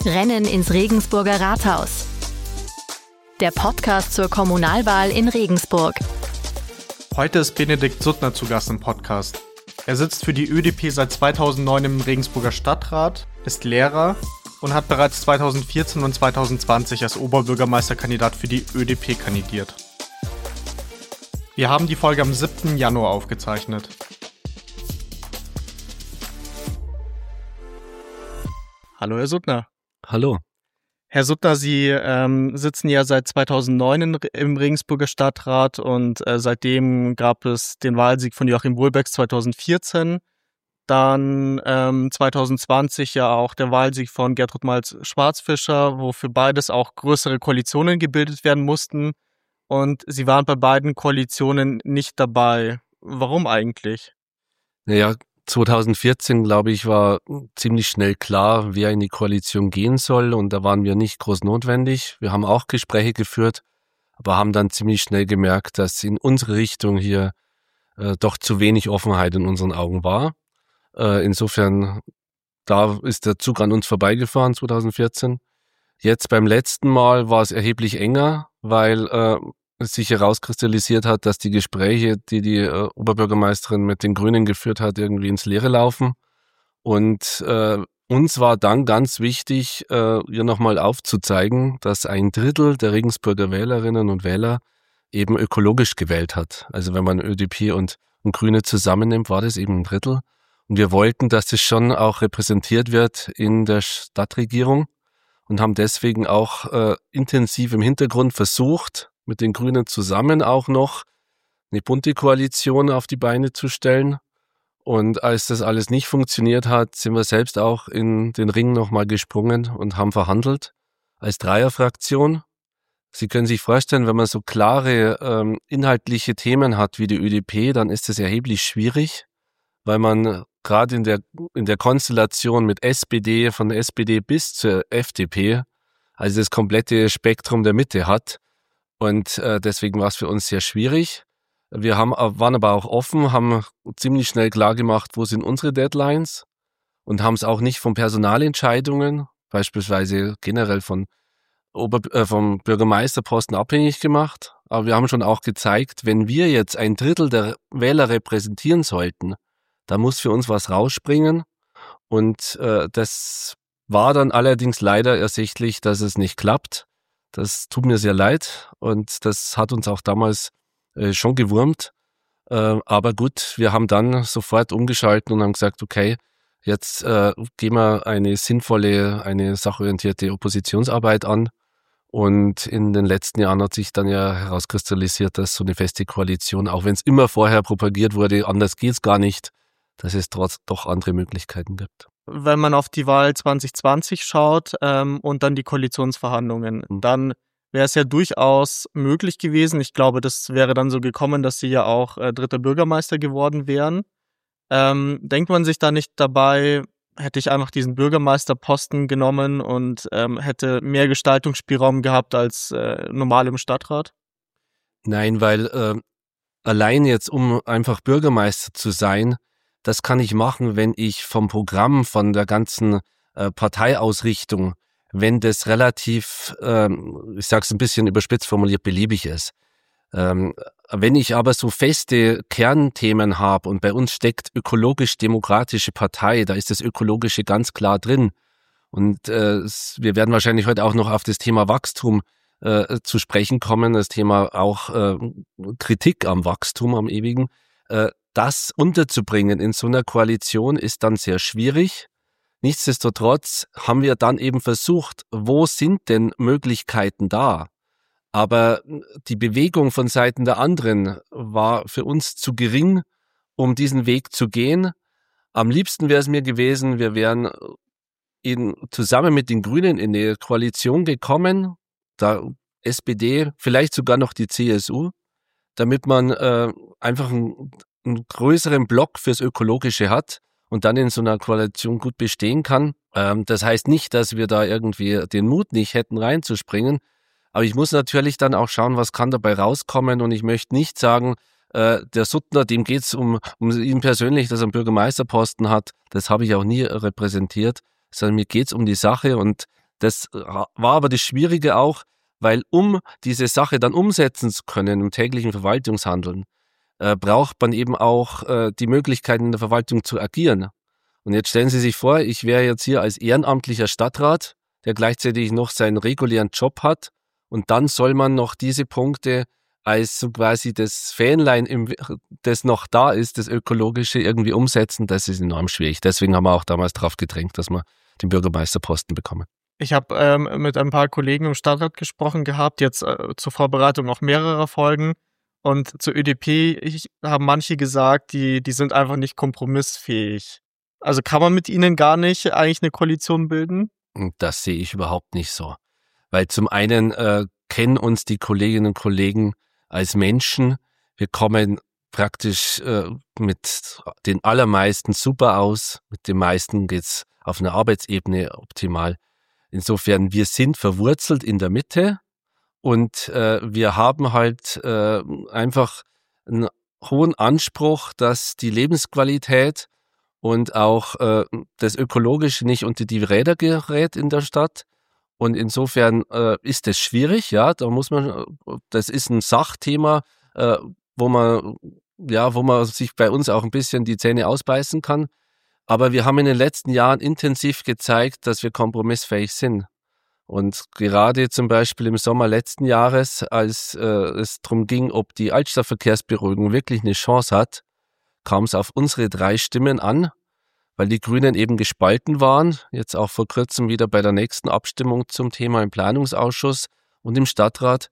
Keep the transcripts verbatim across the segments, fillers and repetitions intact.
Rennen ins Regensburger Rathaus. Der Podcast zur Kommunalwahl in Regensburg. Heute ist Benedikt Suttner zu Gast im Podcast. Er sitzt für die ÖDP seit zweitausendneun im Regensburger Stadtrat, ist Lehrer und hat bereits zweitausendvierzehn und zweitausendzwanzig als Oberbürgermeisterkandidat für die ÖDP kandidiert. Wir haben die Folge am siebten Januar aufgezeichnet. Hallo Herr Suttner. Hallo. Herr Suttner, Sie ähm, sitzen ja seit zweitausendneun in, im Regensburger Stadtrat und äh, seitdem gab es den Wahlsieg von Joachim Wohlbecks zweitausendvierzehn, dann ähm, zweitausendzwanzig ja auch der Wahlsieg von Gertrud Malz-Schwarzfischer, wo für beides auch größere Koalitionen gebildet werden mussten und Sie waren bei beiden Koalitionen nicht dabei. Warum eigentlich? Naja, zweitausendvierzehn, glaube ich, war ziemlich schnell klar, wer in die Koalition gehen soll und da waren wir nicht groß notwendig. Wir haben auch Gespräche geführt, aber haben dann ziemlich schnell gemerkt, dass in unsere Richtung hier äh, doch zu wenig Offenheit in unseren Augen war. Äh, insofern, da ist der Zug an uns vorbeigefahren zweitausendvierzehn. Jetzt beim letzten Mal war es erheblich enger, weil äh, es sich herauskristallisiert hat, dass die Gespräche, die die äh, Oberbürgermeisterin mit den Grünen geführt hat, irgendwie ins Leere laufen. Und äh, uns war dann ganz wichtig, äh, ihr nochmal aufzuzeigen, dass ein Drittel der Regensburger Wählerinnen und Wähler eben ökologisch gewählt hat. Also wenn man ÖDP und, und Grüne zusammennimmt, war das eben ein Drittel. Und wir wollten, dass das schon auch repräsentiert wird in der Stadtregierung und haben deswegen auch äh, intensiv im Hintergrund versucht, mit den Grünen zusammen auch noch eine bunte Koalition auf die Beine zu stellen. Und als das alles nicht funktioniert hat, sind wir selbst auch in den Ring nochmal gesprungen und haben verhandelt als Dreierfraktion. Sie können sich vorstellen, wenn man so klare ähm, inhaltliche Themen hat wie die ÖDP, dann ist das erheblich schwierig, weil man gerade in der, in der Konstellation mit S P D, von der S P D bis zur F D P, also das komplette Spektrum der Mitte hat. Und äh, deswegen war es für uns sehr schwierig. Wir haben, waren aber auch offen, haben ziemlich schnell klar gemacht, wo sind unsere Deadlines und haben es auch nicht von Personalentscheidungen, beispielsweise generell von Ober, äh, vom Bürgermeisterposten abhängig gemacht. Aber wir haben schon auch gezeigt, wenn wir jetzt ein Drittel der Wähler repräsentieren sollten, da muss für uns was rausspringen. Und äh, das war dann allerdings leider ersichtlich, dass es nicht klappt. Das tut mir sehr leid und das hat uns auch damals äh, schon gewurmt. Äh, aber gut, wir haben dann sofort umgeschalten und haben gesagt, okay, jetzt äh, gehen wir eine sinnvolle, eine sachorientierte Oppositionsarbeit an. Und in den letzten Jahren hat sich dann ja herauskristallisiert, dass so eine feste Koalition, auch wenn es immer vorher propagiert wurde, anders geht's gar nicht, dass es trotz doch andere Möglichkeiten gibt. Wenn man auf die Wahl zwanzig zwanzig schaut ähm, und dann die Koalitionsverhandlungen, mhm. dann wäre es ja durchaus möglich gewesen. Ich glaube, das wäre dann so gekommen, dass Sie ja auch äh, dritter Bürgermeister geworden wären. Ähm, denkt man sich da nicht dabei, hätte ich einfach diesen Bürgermeisterposten genommen und ähm, hätte mehr Gestaltungsspielraum gehabt als äh, normal im Stadtrat? Nein, weil äh, allein jetzt, um einfach Bürgermeister zu sein, das kann ich machen, wenn ich vom Programm, von der ganzen äh, Parteiausrichtung, wenn das relativ, ähm, ich sage es ein bisschen überspitzt formuliert, beliebig ist. Ähm, wenn ich aber so feste Kernthemen habe und bei uns steckt ökologisch-demokratische Partei, da ist das Ökologische ganz klar drin. Und äh, wir werden wahrscheinlich heute auch noch auf das Thema Wachstum äh, zu sprechen kommen, das Thema auch äh, Kritik am Wachstum, am ewigen. Äh, Das unterzubringen in so einer Koalition ist dann sehr schwierig. Nichtsdestotrotz haben wir dann eben versucht, wo sind denn Möglichkeiten da? Aber die Bewegung von Seiten der anderen war für uns zu gering, um diesen Weg zu gehen. Am liebsten wäre es mir gewesen, wir wären in, zusammen mit den Grünen in eine Koalition gekommen, da S P D, vielleicht sogar noch die C S U, damit man äh, einfach ein einen größeren Block fürs Ökologische hat und dann in so einer Koalition gut bestehen kann. Ähm, das heißt nicht, dass wir da irgendwie den Mut nicht hätten, reinzuspringen. Aber ich muss natürlich dann auch schauen, was kann dabei rauskommen. Und ich möchte nicht sagen, äh, der Suttner, dem geht's um, um ihn persönlich, dass er einen Bürgermeisterposten hat. Das habe ich auch nie repräsentiert, sondern mir geht's um die Sache. Und Das war aber das Schwierige auch, weil um diese Sache dann umsetzen zu können im täglichen Verwaltungshandeln, äh, braucht man eben auch äh, die Möglichkeit, in der Verwaltung zu agieren. Und jetzt stellen Sie sich vor, ich wäre jetzt hier als ehrenamtlicher Stadtrat, der gleichzeitig noch seinen regulären Job hat, und dann soll man noch diese Punkte als so quasi das Fähnlein, im, das noch da ist, das Ökologische irgendwie umsetzen. Das ist enorm schwierig. Deswegen haben wir auch damals darauf gedrängt, dass wir den Bürgermeisterposten bekommen. Ich habe ähm, mit ein paar Kollegen im Stadtrat gesprochen gehabt, jetzt äh, zur Vorbereitung auch mehrerer Folgen. Und zur Ö D P ich, haben manche gesagt, die, die sind einfach nicht kompromissfähig. Also kann man mit ihnen gar nicht eigentlich eine Koalition bilden? Das sehe ich überhaupt nicht so. Weil zum einen äh, kennen uns die Kolleginnen und Kollegen als Menschen. Wir kommen praktisch äh, mit den allermeisten super aus. Mit den meisten geht's auf einer Arbeitsebene optimal. Insofern, wir sind verwurzelt in der Mitte und äh, wir haben halt äh, einfach einen hohen Anspruch, dass die Lebensqualität und auch äh, das Ökologische nicht unter die Räder gerät in der Stadt. Und insofern äh, ist das schwierig, ja, da muss man, das ist ein Sachthema, äh, wo man, ja, wo man sich bei uns auch ein bisschen die Zähne ausbeißen kann. Aber wir haben in den letzten Jahren intensiv gezeigt, dass wir kompromissfähig sind. Und gerade zum Beispiel im Sommer letzten Jahres, als äh, es darum ging, ob die Altstadtverkehrsberuhigung wirklich eine Chance hat, kam es auf unsere drei Stimmen an, weil die Grünen eben gespalten waren, jetzt auch vor kurzem wieder bei der nächsten Abstimmung zum Thema im Planungsausschuss und im Stadtrat.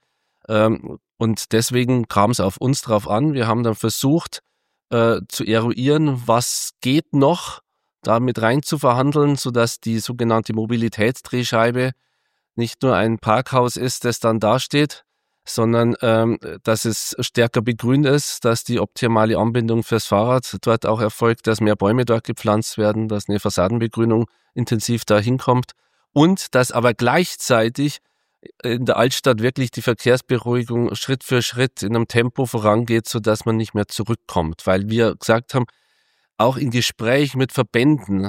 Und deswegen kam es auf uns drauf an. Wir haben dann versucht äh, zu eruieren, was geht noch, da mit rein zu verhandeln, sodass die sogenannte Mobilitätsdrehscheibe nicht nur ein Parkhaus ist, das dann dasteht, sondern ähm, dass es stärker begrünt ist, dass die optimale Anbindung fürs Fahrrad dort auch erfolgt, dass mehr Bäume dort gepflanzt werden, dass eine Fassadenbegrünung intensiv da hinkommt und dass aber gleichzeitig in der Altstadt wirklich die Verkehrsberuhigung Schritt für Schritt in einem Tempo vorangeht, sodass man nicht mehr zurückkommt, weil wir gesagt haben, auch in Gespräch mit Verbänden,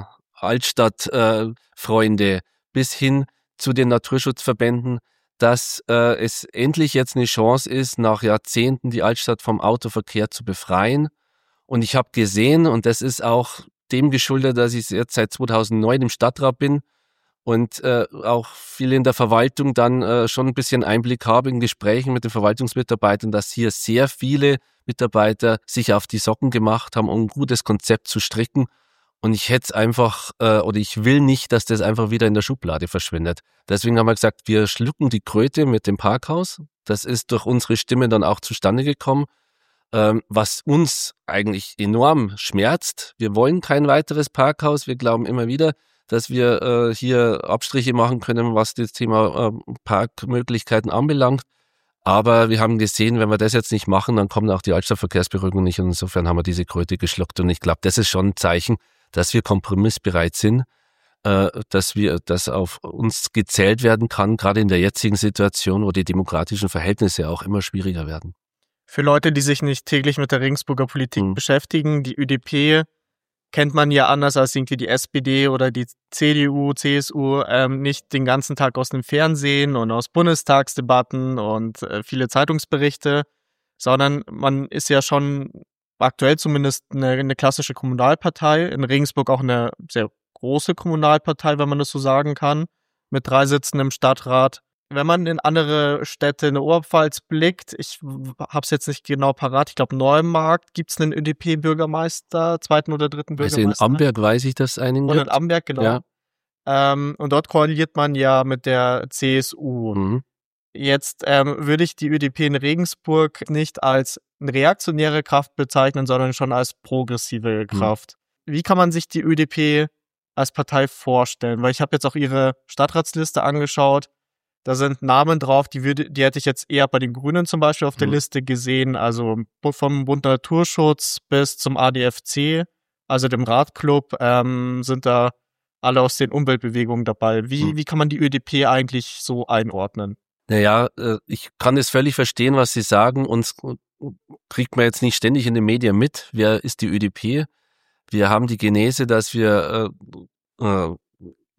Altstadtfreunde äh, bis hin zu den Naturschutzverbänden, dass äh, es endlich jetzt eine Chance ist, nach Jahrzehnten die Altstadt vom Autoverkehr zu befreien. Und ich habe gesehen, und das ist auch dem geschuldet, dass ich jetzt seit zweitausendneun im Stadtrat bin und äh, auch viel in der Verwaltung dann äh, schon ein bisschen Einblick habe in Gesprächen mit den Verwaltungsmitarbeitern, dass hier sehr viele Mitarbeiter sich auf die Socken gemacht haben, um ein gutes Konzept zu stricken. Und ich hätte es einfach, äh, oder ich will nicht, dass das einfach wieder in der Schublade verschwindet. Deswegen haben wir gesagt, wir schlucken die Kröte mit dem Parkhaus. Das ist durch unsere Stimme dann auch zustande gekommen, ähm, was uns eigentlich enorm schmerzt. Wir wollen kein weiteres Parkhaus. Wir glauben immer wieder, dass wir äh, hier Abstriche machen können, was das Thema äh, Parkmöglichkeiten anbelangt. Aber wir haben gesehen, wenn wir das jetzt nicht machen, dann kommt auch die Altstadtverkehrsberuhigung nicht. Und insofern haben wir diese Kröte geschluckt. Und ich glaube, das ist schon ein Zeichen, dass wir kompromissbereit sind, äh, dass wir, dass auf uns gezählt werden kann, gerade in der jetzigen Situation, wo die demokratischen Verhältnisse auch immer schwieriger werden. Für Leute, die sich nicht täglich mit der Regensburger Politik hm. beschäftigen, die Ö D P kennt man ja anders als irgendwie die S P D oder die C D U, C S U, ähm, nicht den ganzen Tag aus dem Fernsehen und aus Bundestagsdebatten und äh, viele Zeitungsberichte, sondern man ist ja schon aktuell zumindest eine, eine klassische Kommunalpartei, in Regensburg auch eine sehr große Kommunalpartei, wenn man das so sagen kann, mit drei Sitzen im Stadtrat. Wenn man in andere Städte in der Oberpfalz blickt, ich habe es jetzt nicht genau parat, ich glaube Neumarkt, gibt es einen Ö D P-Bürgermeister, zweiten oder dritten Bürgermeister. Also in Amberg weiß ich, dass es einen gibt. Und in Amberg, genau. Ja. Ähm, und dort koaliert man ja mit der C S U. Mhm. Jetzt ähm, würde ich die Ö D P in Regensburg nicht als eine reaktionäre Kraft bezeichnen, sondern schon als progressive Kraft. Mhm. Wie kann man sich die Ö D P als Partei vorstellen? Weil ich habe jetzt auch ihre Stadtratsliste angeschaut. Da sind Namen drauf, die würde, die hätte ich jetzt eher bei den Grünen zum Beispiel auf der mhm. Liste gesehen. Also vom Bund Naturschutz bis zum A D F C, also dem Radclub, ähm, sind da alle aus den Umweltbewegungen dabei. Wie, mhm. wie kann man die Ö D P eigentlich so einordnen? Naja, ich kann es völlig verstehen, was Sie sagen. Uns kriegt man jetzt nicht ständig in den Medien mit. Wer ist die Ö D P? Wir haben die Genese, dass wir äh, äh,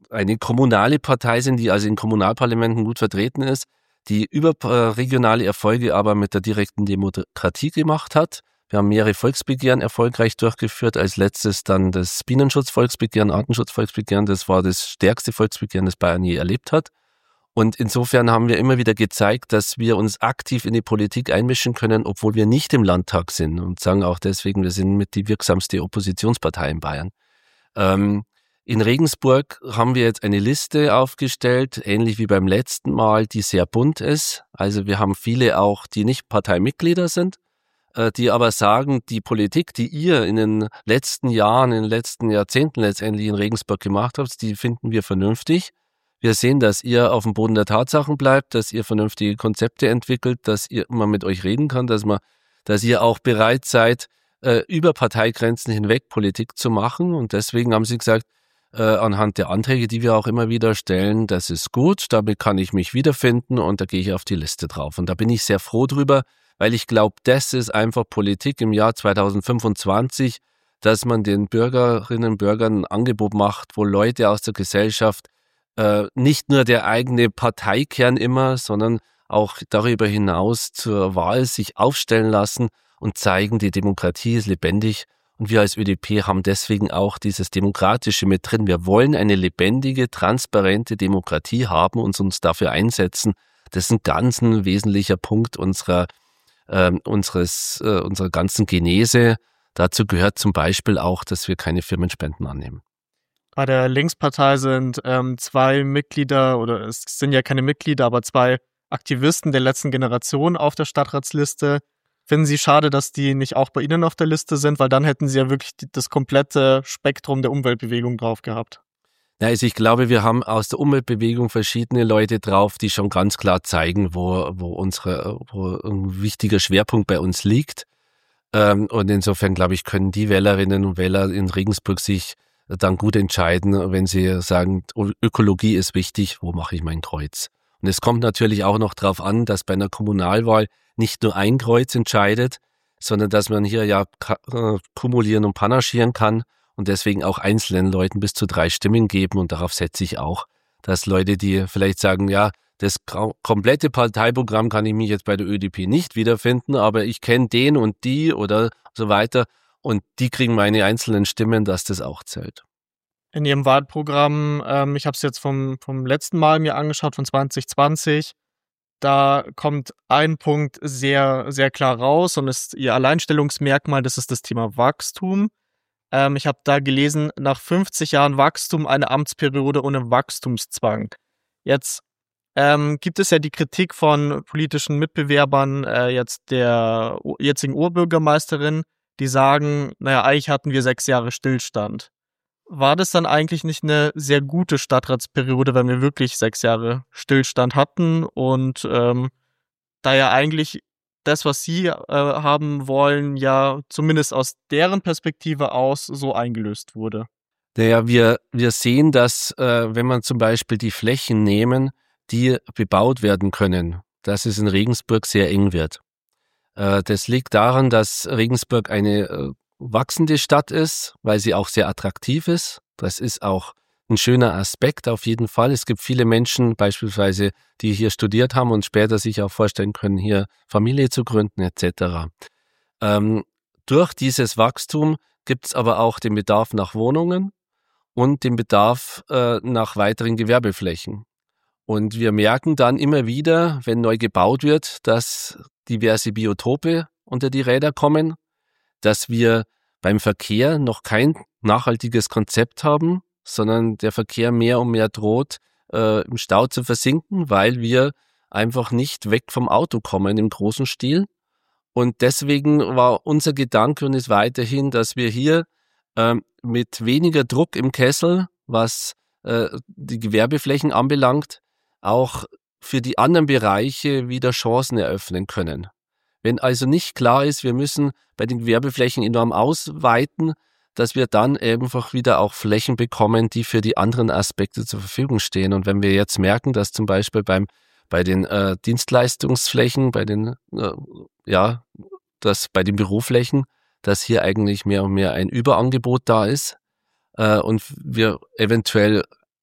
eine kommunale Partei sind, die also in Kommunalparlamenten gut vertreten ist, die überregionale Erfolge aber mit der direkten Demokratie gemacht hat. Wir haben mehrere Volksbegehren erfolgreich durchgeführt. Als letztes dann das Bienenschutzvolksbegehren, Artenschutzvolksbegehren. Das war das stärkste Volksbegehren, das Bayern je erlebt hat. Und insofern haben wir immer wieder gezeigt, dass wir uns aktiv in die Politik einmischen können, obwohl wir nicht im Landtag sind. Und sagen auch deswegen, wir sind mit die wirksamste Oppositionspartei in Bayern. Ähm, in Regensburg haben wir jetzt eine Liste aufgestellt, ähnlich wie beim letzten Mal, die sehr bunt ist. Also wir haben viele auch, die nicht Parteimitglieder sind, die aber sagen, die Politik, die ihr in den letzten Jahren, in den letzten Jahrzehnten letztendlich in Regensburg gemacht habt, die finden wir vernünftig. Wir sehen, dass ihr auf dem Boden der Tatsachen bleibt, dass ihr vernünftige Konzepte entwickelt, dass ihr immer mit euch reden kann, dass man, dass ihr auch bereit seid, äh, über Parteigrenzen hinweg Politik zu machen. Und deswegen haben sie gesagt, äh, anhand der Anträge, die wir auch immer wieder stellen, das ist gut, damit kann ich mich wiederfinden und da gehe ich auf die Liste drauf. Und da bin ich sehr froh drüber, weil ich glaube, das ist einfach Politik im Jahr zweitausendfünfundzwanzig, dass man den Bürgerinnen und Bürgern ein Angebot macht, wo Leute aus der Gesellschaft äh, nicht nur der eigene Parteikern immer, sondern auch darüber hinaus zur Wahl sich aufstellen lassen und zeigen, die Demokratie ist lebendig. Und wir als ÖDP haben deswegen auch dieses Demokratische mit drin. Wir wollen eine lebendige, transparente Demokratie haben und uns dafür einsetzen. Das ist ein ganz ein wesentlicher Punkt unserer Äh, unseres, äh, unserer ganzen Genese. Dazu gehört zum Beispiel auch, dass wir keine Firmenspenden annehmen. Bei der Linkspartei sind ähm, zwei Mitglieder, oder es sind ja keine Mitglieder, aber zwei Aktivisten der letzten Generation auf der Stadtratsliste. Finden Sie schade, dass die nicht auch bei Ihnen auf der Liste sind? Weil dann hätten Sie ja wirklich die, das komplette Spektrum der Umweltbewegung drauf gehabt. Ja, also ich glaube, wir haben aus der Umweltbewegung verschiedene Leute drauf, die schon ganz klar zeigen, wo, wo unsere, wo ein wichtiger Schwerpunkt bei uns liegt. Ähm, und insofern, glaube ich, können die Wählerinnen und Wähler in Regensburg sich dann gut entscheiden, wenn sie sagen, Ökologie ist wichtig, wo mache ich mein Kreuz? Und es kommt natürlich auch noch darauf an, dass bei einer Kommunalwahl nicht nur ein Kreuz entscheidet, sondern dass man hier ja kumulieren und panaschieren kann. Und deswegen auch einzelnen Leuten bis zu drei Stimmen geben. Und darauf setze ich auch, dass Leute, die vielleicht sagen, ja, das komplette Parteiprogramm kann ich mich jetzt bei der ÖDP nicht wiederfinden, aber ich kenne den und die oder so weiter. Und die kriegen meine einzelnen Stimmen, dass das auch zählt. In Ihrem Wahlprogramm, ähm, ich habe es jetzt vom, vom letzten Mal mir angeschaut, von zwanzig zwanzig, da kommt ein Punkt sehr, sehr klar raus und ist Ihr Alleinstellungsmerkmal, das ist das Thema Wachstum. Ähm, ich habe da gelesen, nach fünfzig Jahren Wachstum eine Amtsperiode ohne Wachstumszwang. Jetzt ähm, gibt es ja die Kritik von politischen Mitbewerbern, äh, jetzt der jetzigen Oberbürgermeisterin, die sagen, naja, eigentlich hatten wir sechs Jahre Stillstand. War das dann eigentlich nicht eine sehr gute Stadtratsperiode, wenn wir wirklich sechs Jahre Stillstand hatten und ähm, da ja eigentlich das, was Sie äh, haben wollen, ja zumindest aus deren Perspektive aus so eingelöst wurde? Naja, wir, wir sehen, dass äh, wenn man zum Beispiel die Flächen nehmen, die bebaut werden können, dass es in Regensburg sehr eng wird. Äh, das liegt daran, dass Regensburg eine äh, wachsende Stadt ist, weil sie auch sehr attraktiv ist. Das ist auch ein schöner Aspekt auf jeden Fall. Es gibt viele Menschen beispielsweise, die hier studiert haben und später sich auch vorstellen können, hier Familie zu gründen et cetera. Ähm, durch dieses Wachstum gibt es aber auch den Bedarf nach Wohnungen und den Bedarf äh, nach weiteren Gewerbeflächen. Und wir merken dann immer wieder, wenn neu gebaut wird, dass diverse Biotope unter die Räder kommen, dass wir beim Verkehr noch kein nachhaltiges Konzept haben, sondern der Verkehr mehr und mehr droht, äh, im Stau zu versinken, weil wir einfach nicht weg vom Auto kommen im großen Stil. Und deswegen war unser Gedanke und ist weiterhin, dass wir hier äh, mit weniger Druck im Kessel, was äh, die Gewerbeflächen anbelangt, auch für die anderen Bereiche wieder Chancen eröffnen können. Wenn also nicht klar ist, wir müssen bei den Gewerbeflächen enorm ausweiten, dass wir dann einfach wieder auch Flächen bekommen, die für die anderen Aspekte zur Verfügung stehen. Und wenn wir jetzt merken, dass zum Beispiel beim bei den äh, Dienstleistungsflächen, bei den äh, ja, dass bei den Büroflächen, dass hier eigentlich mehr und mehr ein Überangebot da ist äh, und wir eventuell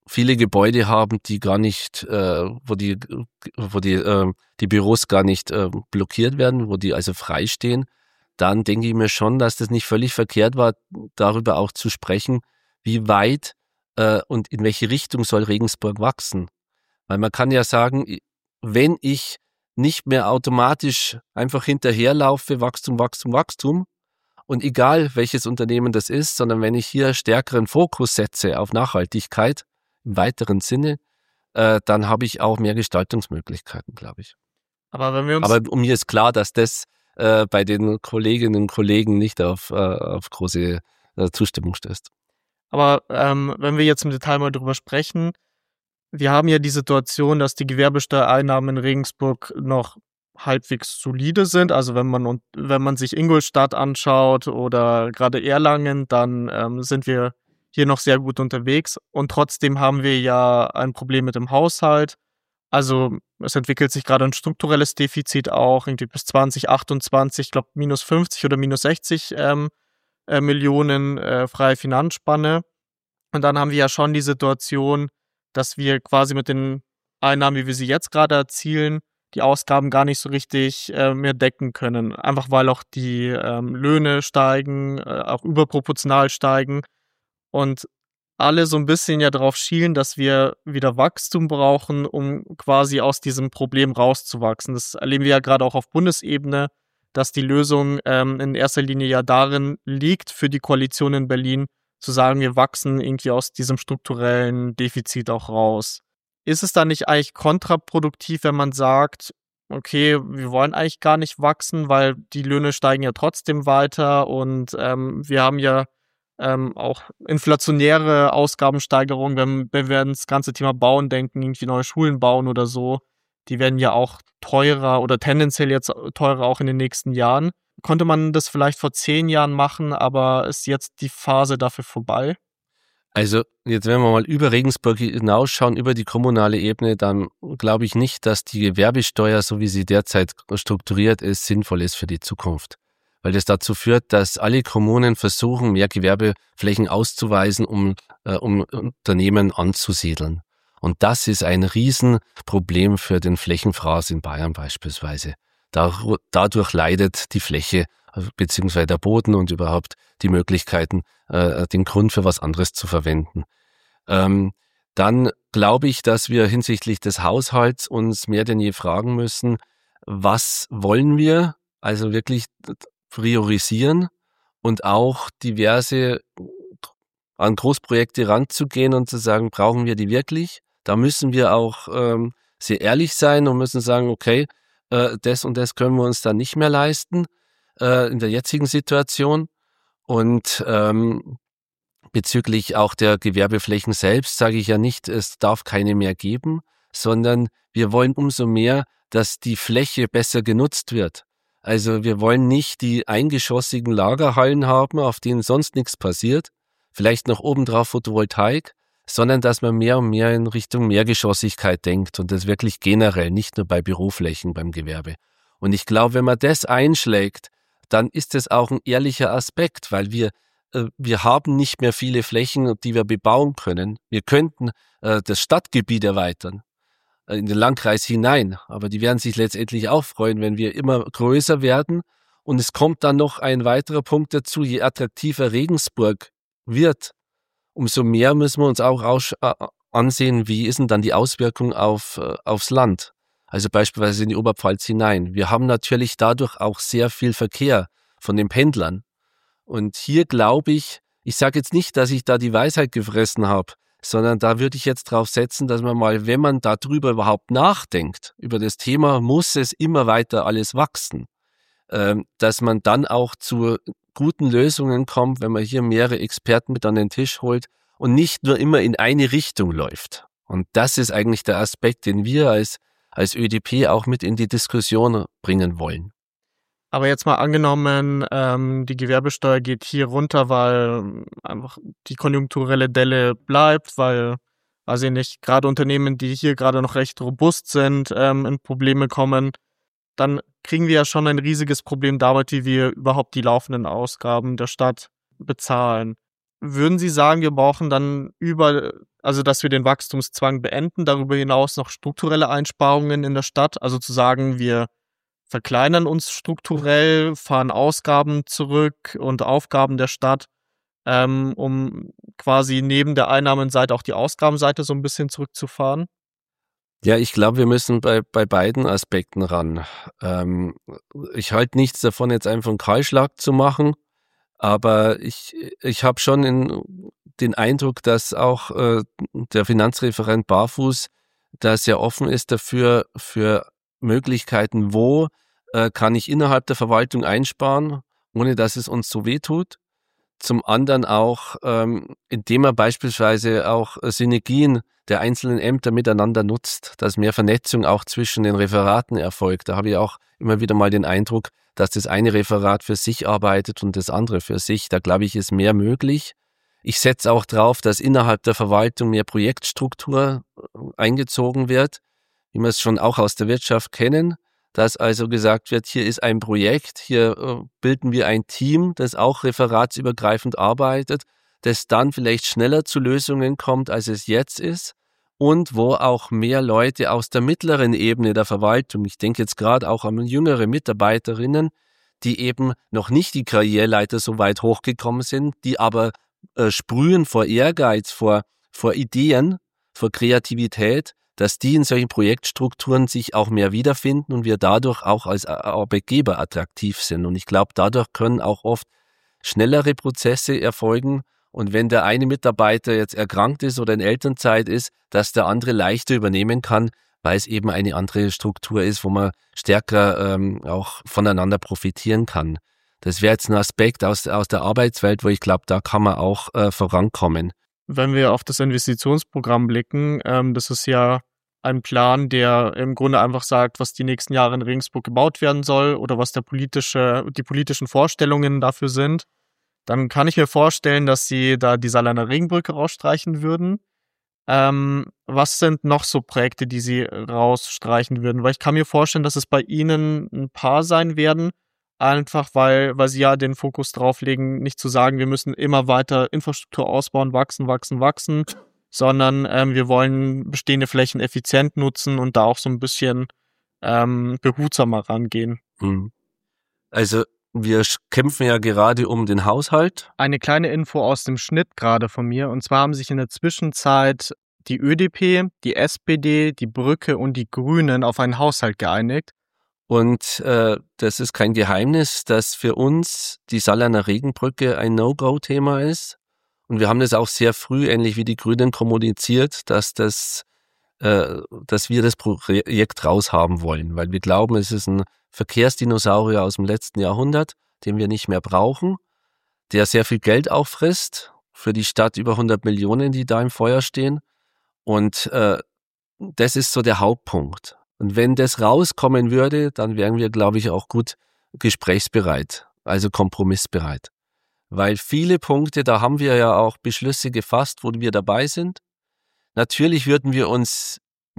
viele Gebäude haben, die gar nicht, äh, wo die, wo die, äh, die Büros gar nicht äh, blockiert werden, wo die also frei stehen, dann denke ich mir schon, dass das nicht völlig verkehrt war, darüber auch zu sprechen, wie weit äh, und in welche Richtung soll Regensburg wachsen. Weil man kann ja sagen, wenn ich nicht mehr automatisch einfach hinterherlaufe, Wachstum, Wachstum, Wachstum, und egal welches Unternehmen das ist, sondern wenn ich hier stärkeren Fokus setze auf Nachhaltigkeit im weiteren Sinne, äh, dann habe ich auch mehr Gestaltungsmöglichkeiten, glaube ich. Aber wenn wir uns Aber um mir ist klar, dass das äh, bei den Kolleginnen und Kollegen nicht auf, äh, auf große äh, Zustimmung stößt. Aber ähm, wenn wir jetzt im Detail mal drüber sprechen, wir haben ja die Situation, dass die Gewerbesteuereinnahmen in Regensburg noch halbwegs solide sind. Also wenn man wenn man sich Ingolstadt anschaut oder gerade Erlangen, dann ähm, sind wir hier noch sehr gut unterwegs. Und trotzdem haben wir ja ein Problem mit dem Haushalt. Also es entwickelt sich gerade ein strukturelles Defizit auch, irgendwie bis zwanzig achtundzwanzig, ich glaube minus fünfzig oder minus sechzig ähm, äh, Millionen äh, freie Finanzspanne. Und dann haben wir ja schon die Situation, dass wir quasi mit den Einnahmen, wie wir sie jetzt gerade erzielen, die Ausgaben gar nicht so richtig äh, mehr decken können. Einfach weil auch die ähm, Löhne steigen, äh, auch überproportional steigen und alle so ein bisschen ja darauf schielen, dass wir wieder Wachstum brauchen, um quasi aus diesem Problem rauszuwachsen. Das erleben wir ja gerade auch auf Bundesebene, dass die Lösung ähm, in erster Linie ja darin liegt, für die Koalition in Berlin zu sagen, wir wachsen irgendwie aus diesem strukturellen Defizit auch raus. Ist es dann nicht eigentlich kontraproduktiv, wenn man sagt, okay, wir wollen eigentlich gar nicht wachsen, weil die Löhne steigen ja trotzdem weiter und ähm, wir haben ja ähm, auch inflationäre Ausgabensteigerungen, wenn, wenn wir ans ganze Thema Bauen denken, irgendwie neue Schulen bauen oder so, die werden ja auch teurer oder tendenziell jetzt teurer auch in den nächsten Jahren. Konnte man das vielleicht vor zehn Jahren machen, aber ist jetzt die Phase dafür vorbei? Also jetzt, wenn wir mal über Regensburg hinausschauen, über die kommunale Ebene, dann glaube ich nicht, dass die Gewerbesteuer, so wie sie derzeit strukturiert ist, sinnvoll ist für die Zukunft. Weil das dazu führt, dass alle Kommunen versuchen, mehr Gewerbeflächen auszuweisen, um, äh, um Unternehmen anzusiedeln. Und das ist ein Riesenproblem für den Flächenfraß in Bayern beispielsweise. Dadurch leidet die Fläche beziehungsweise der Boden und überhaupt die Möglichkeiten, äh, den Grund für was anderes zu verwenden. Ähm, dann glaube ich, dass wir hinsichtlich des Haushalts uns mehr denn je fragen müssen, was wollen wir, also wirklich priorisieren und auch diverse an Großprojekte ranzugehen und zu sagen, brauchen wir die wirklich? Da müssen wir auch ähm, sehr ehrlich sein und müssen sagen, okay, äh, das und das können wir uns dann nicht mehr leisten äh, in der jetzigen Situation. Und ähm, bezüglich auch der Gewerbeflächen selbst sage ich ja nicht, es darf keine mehr geben, sondern wir wollen umso mehr, dass die Fläche besser genutzt wird. Also wir wollen nicht die eingeschossigen Lagerhallen haben, auf denen sonst nichts passiert, vielleicht noch obendrauf Photovoltaik, sondern dass man mehr und mehr in Richtung Mehrgeschossigkeit denkt und das wirklich generell, nicht nur bei Büroflächen, beim Gewerbe. Und ich glaube, wenn man das einschlägt, dann ist das auch ein ehrlicher Aspekt, weil wir äh, wir haben nicht mehr viele Flächen, die wir bebauen können. Wir könnten äh, das Stadtgebiet erweitern, äh, in den Landkreis hinein, aber die werden sich letztendlich auch freuen, wenn wir immer größer werden. Und es kommt dann noch ein weiterer Punkt dazu, je attraktiver Regensburg wird, umso mehr müssen wir uns auch aus, äh, ansehen, wie ist denn dann die Auswirkung auf, äh, aufs Land. Also beispielsweise in die Oberpfalz hinein. Wir haben natürlich dadurch auch sehr viel Verkehr von den Pendlern. Und hier glaube ich, ich sage jetzt nicht, dass ich da die Weisheit gefressen habe, sondern da würde ich jetzt drauf setzen, dass man mal, wenn man darüber überhaupt nachdenkt, über das Thema, muss es immer weiter alles wachsen, ähm, dass man dann auch zu guten Lösungen kommt, wenn man hier mehrere Experten mit an den Tisch holt und nicht nur immer in eine Richtung läuft. Und das ist eigentlich der Aspekt, den wir als als Ö D P auch mit in die Diskussion bringen wollen. Aber jetzt mal angenommen, ähm, die Gewerbesteuer geht hier runter, weil einfach die konjunkturelle Delle bleibt, weil, weiß ich nicht, gerade Unternehmen, die hier gerade noch recht robust sind, ähm, in Probleme kommen, dann kriegen wir ja schon ein riesiges Problem damit, wie wir überhaupt die laufenden Ausgaben der Stadt bezahlen. Würden Sie sagen, wir brauchen dann über also dass wir den Wachstumszwang beenden, darüber hinaus noch strukturelle Einsparungen in der Stadt, also zu sagen, wir verkleinern uns strukturell, fahren Ausgaben zurück und Aufgaben der Stadt, ähm, um quasi neben der Einnahmenseite auch die Ausgabenseite so ein bisschen zurückzufahren? Ja, ich glaube, wir müssen bei, bei beiden Aspekten ran. Ähm, ich halte nichts davon, jetzt einfach einen Kahlschlag zu machen, aber ich, ich habe schon in, den Eindruck, dass auch äh, der Finanzreferent Barfuß da sehr offen ist dafür, für Möglichkeiten, wo äh, kann ich innerhalb der Verwaltung einsparen, ohne dass es uns so wehtut. Zum anderen auch, ähm, indem er beispielsweise auch äh, Synergien der einzelnen Ämter miteinander nutzt, dass mehr Vernetzung auch zwischen den Referaten erfolgt. Da habe ich auch immer wieder mal den Eindruck, dass das eine Referat für sich arbeitet und das andere für sich. Da glaube ich, ist mehr möglich. Ich setze auch drauf, dass innerhalb der Verwaltung mehr Projektstruktur eingezogen wird, wie wir es schon auch aus der Wirtschaft kennen, dass also gesagt wird, hier ist ein Projekt, hier äh, bilden wir ein Team, das auch referatsübergreifend arbeitet, das dann vielleicht schneller zu Lösungen kommt, als es jetzt ist und wo auch mehr Leute aus der mittleren Ebene der Verwaltung, ich denke jetzt gerade auch an jüngere Mitarbeiterinnen, die eben noch nicht die Karriereleiter so weit hochgekommen sind, die aber äh, sprühen vor Ehrgeiz, vor, vor Ideen, vor Kreativität, dass die in solchen Projektstrukturen sich auch mehr wiederfinden und wir dadurch auch als Arbeitgeber attraktiv sind. Und ich glaube, dadurch können auch oft schnellere Prozesse erfolgen. Und wenn der eine Mitarbeiter jetzt erkrankt ist oder in Elternzeit ist, dass der andere leichter übernehmen kann, weil es eben eine andere Struktur ist, wo man stärker ähm, auch voneinander profitieren kann. Das wäre jetzt ein Aspekt aus, aus der Arbeitswelt, wo ich glaube, da kann man auch äh, vorankommen. Wenn wir auf das Investitionsprogramm blicken, ähm, das ist ja ein Plan, der im Grunde einfach sagt, was die nächsten Jahre in Regensburg gebaut werden soll oder was der politische, die politischen Vorstellungen dafür sind, dann kann ich mir vorstellen, dass sie da die Saarlander Ringbrücke rausstreichen würden. Ähm, was sind noch so Projekte, die sie rausstreichen würden? Weil ich kann mir vorstellen, dass es bei Ihnen ein paar sein werden, einfach weil, weil sie ja den Fokus drauf legen, nicht zu sagen, wir müssen immer weiter Infrastruktur ausbauen, wachsen, wachsen, wachsen, sondern ähm, wir wollen bestehende Flächen effizient nutzen und da auch so ein bisschen ähm, behutsamer rangehen. Also wir kämpfen ja gerade um den Haushalt. Eine kleine Info aus dem Schnitt gerade von mir. Und zwar haben sich in der Zwischenzeit die Ö D P, die S P D, die Brücke und die Grünen auf einen Haushalt geeinigt. Und äh, das ist kein Geheimnis, dass für uns die Saarlander Ringbrücke ein No-Go-Thema ist. Und wir haben das auch sehr früh, ähnlich wie die Grünen, kommuniziert, dass, das, äh, dass wir das Projekt raushaben wollen. Weil wir glauben, es ist ein Verkehrsdinosaurier aus dem letzten Jahrhundert, den wir nicht mehr brauchen, der sehr viel Geld auffrisst, für die Stadt über hundert Millionen, die da im Feuer stehen. Und äh, das ist so der Hauptpunkt. Und wenn das rauskommen würde, dann wären wir, glaube ich, auch gut gesprächsbereit, also kompromissbereit. Weil viele Punkte, da haben wir ja auch Beschlüsse gefasst, wo wir dabei sind. Natürlich würden wir uns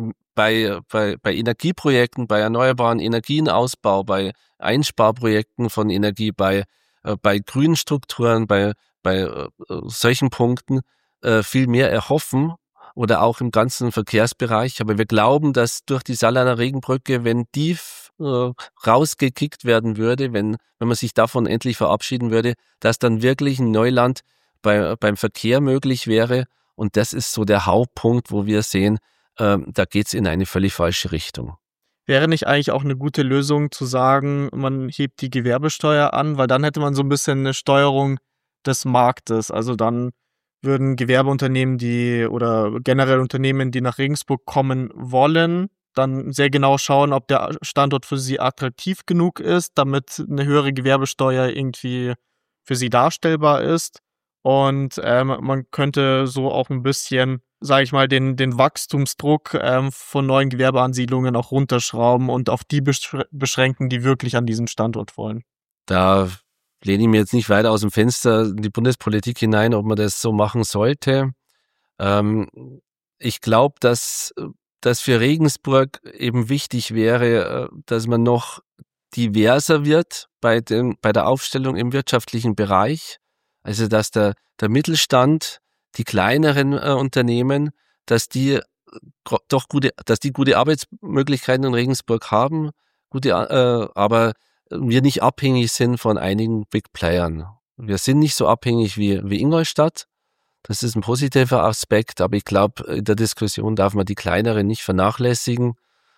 bei, bei, bei Energieprojekten, bei erneuerbaren Energienausbau, bei Einsparprojekten von Energie, bei, äh, bei grünen Strukturen, bei, bei äh, solchen Punkten äh, viel mehr erhoffen oder auch im ganzen Verkehrsbereich. Aber wir glauben, dass durch die Saarlander Ringbrücke, wenn die äh, rausgekickt werden würde, wenn, wenn man sich davon endlich verabschieden würde, dass dann wirklich ein Neuland bei, beim Verkehr möglich wäre. Und das ist so der Hauptpunkt, wo wir sehen, äh, da geht's in eine völlig falsche Richtung. Wäre nicht eigentlich auch eine gute Lösung zu sagen, man hebt die Gewerbesteuer an, weil dann hätte man so ein bisschen eine Steuerung des Marktes. Also dann würden Gewerbeunternehmen, die oder generell Unternehmen, die nach Regensburg kommen wollen, dann sehr genau schauen, ob der Standort für sie attraktiv genug ist, damit eine höhere Gewerbesteuer irgendwie für sie darstellbar ist. Und ähm, man könnte so auch ein bisschen, sage ich mal, den, den Wachstumsdruck ähm, von neuen Gewerbeansiedlungen auch runterschrauben und auf die besch- beschränken, die wirklich an diesen Standort wollen. Da lehne ich mir jetzt nicht weiter aus dem Fenster in die Bundespolitik hinein, ob man das so machen sollte. Ähm, ich glaube, dass, dass für Regensburg eben wichtig wäre, dass man noch diverser wird bei, den, bei der Aufstellung im wirtschaftlichen Bereich. Also dass der, der Mittelstand, die kleineren äh, Unternehmen, dass die doch gute, dass die gute Arbeitsmöglichkeiten in Regensburg haben, gute, äh, aber wir nicht abhängig sind von einigen Big Playern. Wir sind nicht so abhängig wie, wie Ingolstadt. Das ist ein positiver Aspekt, aber ich glaube, in der Diskussion darf man die kleineren nicht vernachlässigen.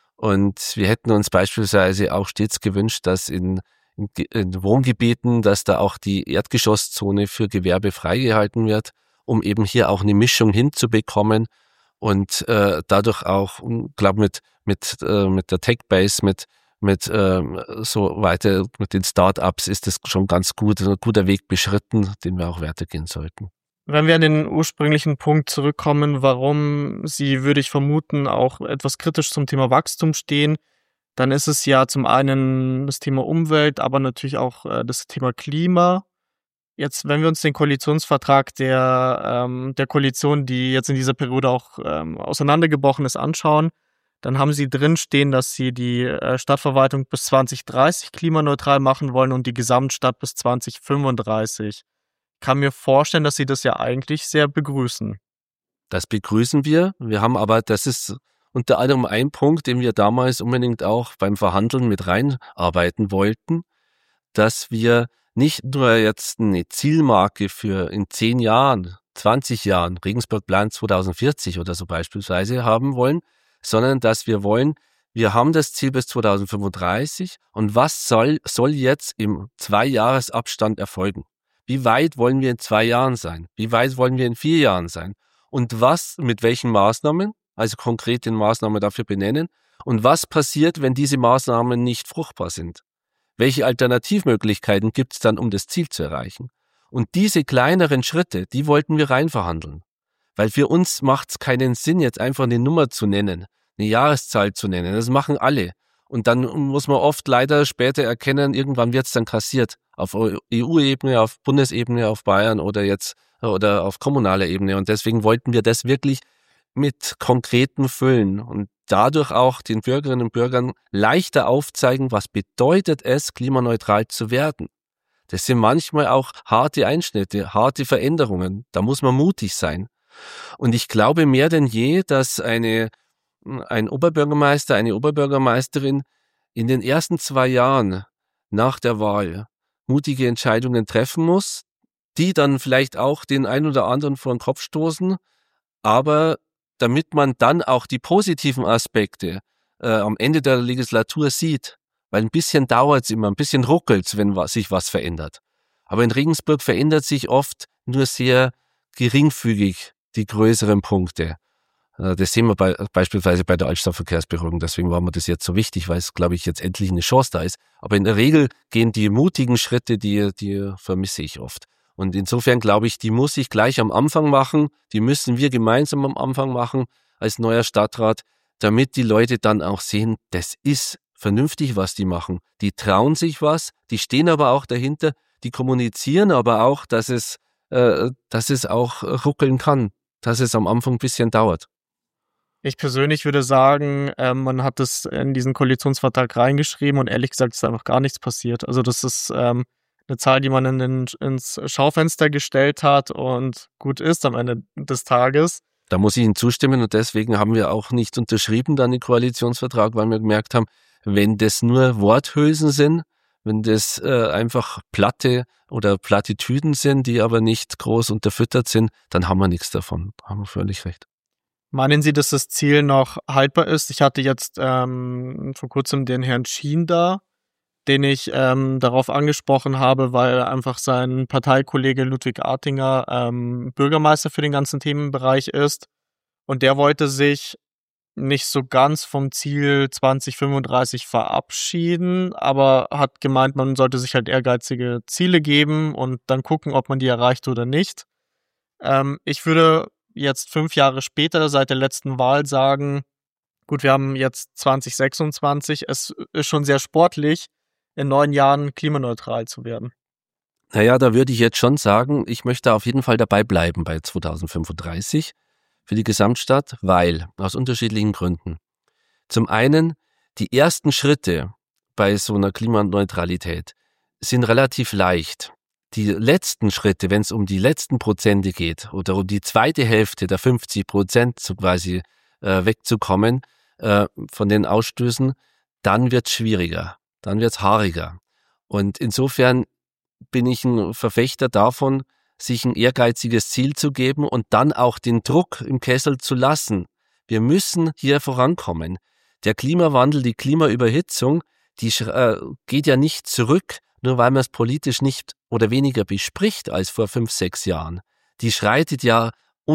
Und wir hätten uns beispielsweise auch stets gewünscht, dass in, in, in Wohngebieten, dass da auch die Erdgeschosszone für Gewerbe freigehalten wird, um eben hier auch eine Mischung hinzubekommen und äh, dadurch auch, glaube mit mit äh, mit der Tech-Base, mit mit äh, so weiter, mit den Start-ups ist das schon ganz gut, ein guter Weg beschritten, den wir auch weitergehen sollten. Wenn wir an den ursprünglichen Punkt zurückkommen, warum Sie, würde ich vermuten, auch etwas kritisch zum Thema Wachstum stehen, dann ist es ja zum einen das Thema Umwelt, aber natürlich auch äh, das Thema Klima. Jetzt, wenn wir uns den Koalitionsvertrag der, ähm, der Koalition, die jetzt in dieser Periode auch ähm, auseinandergebrochen ist, anschauen, dann haben sie drinstehen, dass sie die äh, Stadtverwaltung bis zwanzig dreißig klimaneutral machen wollen und die Gesamtstadt bis zwanzig fünfunddreißig. Ich kann mir vorstellen, dass sie das ja eigentlich sehr begrüßen. Das begrüßen wir. Wir haben aber, das ist unter anderem ein Punkt, den wir damals unbedingt auch beim Verhandeln mit reinarbeiten wollten, dass wir nicht nur jetzt eine Zielmarke für in zehn Jahren, zwanzig Jahren, Regensburg Plan zwanzig vierzig oder so beispielsweise haben wollen, sondern dass wir wollen, wir haben das Ziel bis zwanzig fünfunddreißig und was soll, soll jetzt im Zwei-Jahres-Abstand erfolgen? Wie weit wollen wir in zwei Jahren sein? Wie weit wollen wir in vier Jahren sein? Und was, mit welchen Maßnahmen, also konkret den Maßnahmen dafür benennen und was passiert, wenn diese Maßnahmen nicht fruchtbar sind? Welche Alternativmöglichkeiten gibt es dann, um das Ziel zu erreichen? Und diese kleineren Schritte, die wollten wir reinverhandeln. Weil für uns macht es keinen Sinn, jetzt einfach eine Nummer zu nennen, eine Jahreszahl zu nennen. Das machen alle. Und dann muss man oft leider später erkennen, irgendwann wird es dann kassiert. Auf E U-Ebene, auf Bundesebene, auf Bayern oder jetzt oder auf kommunaler Ebene. Und deswegen wollten wir das wirklich mit konkreten füllen und dadurch auch den Bürgerinnen und Bürgern leichter aufzeigen, was bedeutet es, klimaneutral zu werden. Das sind manchmal auch harte Einschnitte, harte Veränderungen. Da muss man mutig sein. Und ich glaube mehr denn je, dass eine, ein Oberbürgermeister, eine Oberbürgermeisterin in den ersten zwei Jahren nach der Wahl mutige Entscheidungen treffen muss, die dann vielleicht auch den einen oder anderen vor den Kopf stoßen, aber damit man dann auch die positiven Aspekte äh, am Ende der Legislatur sieht, weil ein bisschen dauert es immer, ein bisschen ruckelt es, wenn was, sich was verändert. Aber in Regensburg verändert sich oft nur sehr geringfügig die größeren Punkte. Äh, das sehen wir bei, beispielsweise bei der Altstadtverkehrsberuhigung, deswegen war mir das jetzt so wichtig, weil es, glaube ich, jetzt endlich eine Chance da ist. Aber in der Regel gehen die mutigen Schritte, die, die vermisse ich oft. Und insofern glaube ich, die muss ich gleich am Anfang machen, die müssen wir gemeinsam am Anfang machen als neuer Stadtrat, damit die Leute dann auch sehen, das ist vernünftig, was die machen. Die trauen sich was, die stehen aber auch dahinter, die kommunizieren aber auch, dass es, äh, dass es auch ruckeln kann, dass es am Anfang ein bisschen dauert. Ich persönlich würde sagen, äh, man hat das in diesen Koalitionsvertrag reingeschrieben und ehrlich gesagt ist einfach gar nichts passiert. Also das ist ähm, eine Zahl, die man in den, ins Schaufenster gestellt hat und gut ist am Ende des Tages. Da muss ich Ihnen zustimmen und deswegen haben wir auch nicht unterschrieben dann den Koalitionsvertrag, weil wir gemerkt haben, wenn das nur Worthülsen sind, wenn das äh, einfach platte oder Plattitüden sind, die aber nicht groß unterfüttert sind, dann haben wir nichts davon. Da haben wir völlig recht. Meinen Sie, dass das Ziel noch haltbar ist? Ich hatte jetzt ähm, vor kurzem den Herrn Schien da, den ich ähm, darauf angesprochen habe, weil einfach sein Parteikollege Ludwig Artinger ähm, Bürgermeister für den ganzen Themenbereich ist. Und der wollte sich nicht so ganz vom Ziel zwanzig fünfunddreißig verabschieden, aber hat gemeint, man sollte sich halt ehrgeizige Ziele geben und dann gucken, ob man die erreicht oder nicht. Ähm, ich würde jetzt fünf Jahre später, seit der letzten Wahl sagen, gut, wir haben jetzt zwanzig sechsundzwanzig, es ist schon sehr sportlich, in neun Jahren klimaneutral zu werden. Naja, da würde ich jetzt schon sagen, ich möchte auf jeden Fall dabei bleiben bei zwanzig fünfunddreißig für die Gesamtstadt, weil, aus unterschiedlichen Gründen. Zum einen, die ersten Schritte bei so einer Klimaneutralität sind relativ leicht. die letzten Schritte, wenn es um die letzten Prozente geht oder um die zweite Hälfte der fünfzig Prozent so quasi äh, wegzukommen äh, von den Ausstößen, dann wird es schwieriger, dann wird es haariger. Und insofern bin ich ein Verfechter davon, sich ein ehrgeiziges Ziel zu geben und dann auch den Druck im Kessel zu lassen. Wir müssen hier vorankommen. Der Klimawandel, die Klimaüberhitzung, die äh, geht ja nicht zurück, nur weil man es politisch nicht oder weniger bespricht als vor fünf, sechs Jahren. Die schreitet ja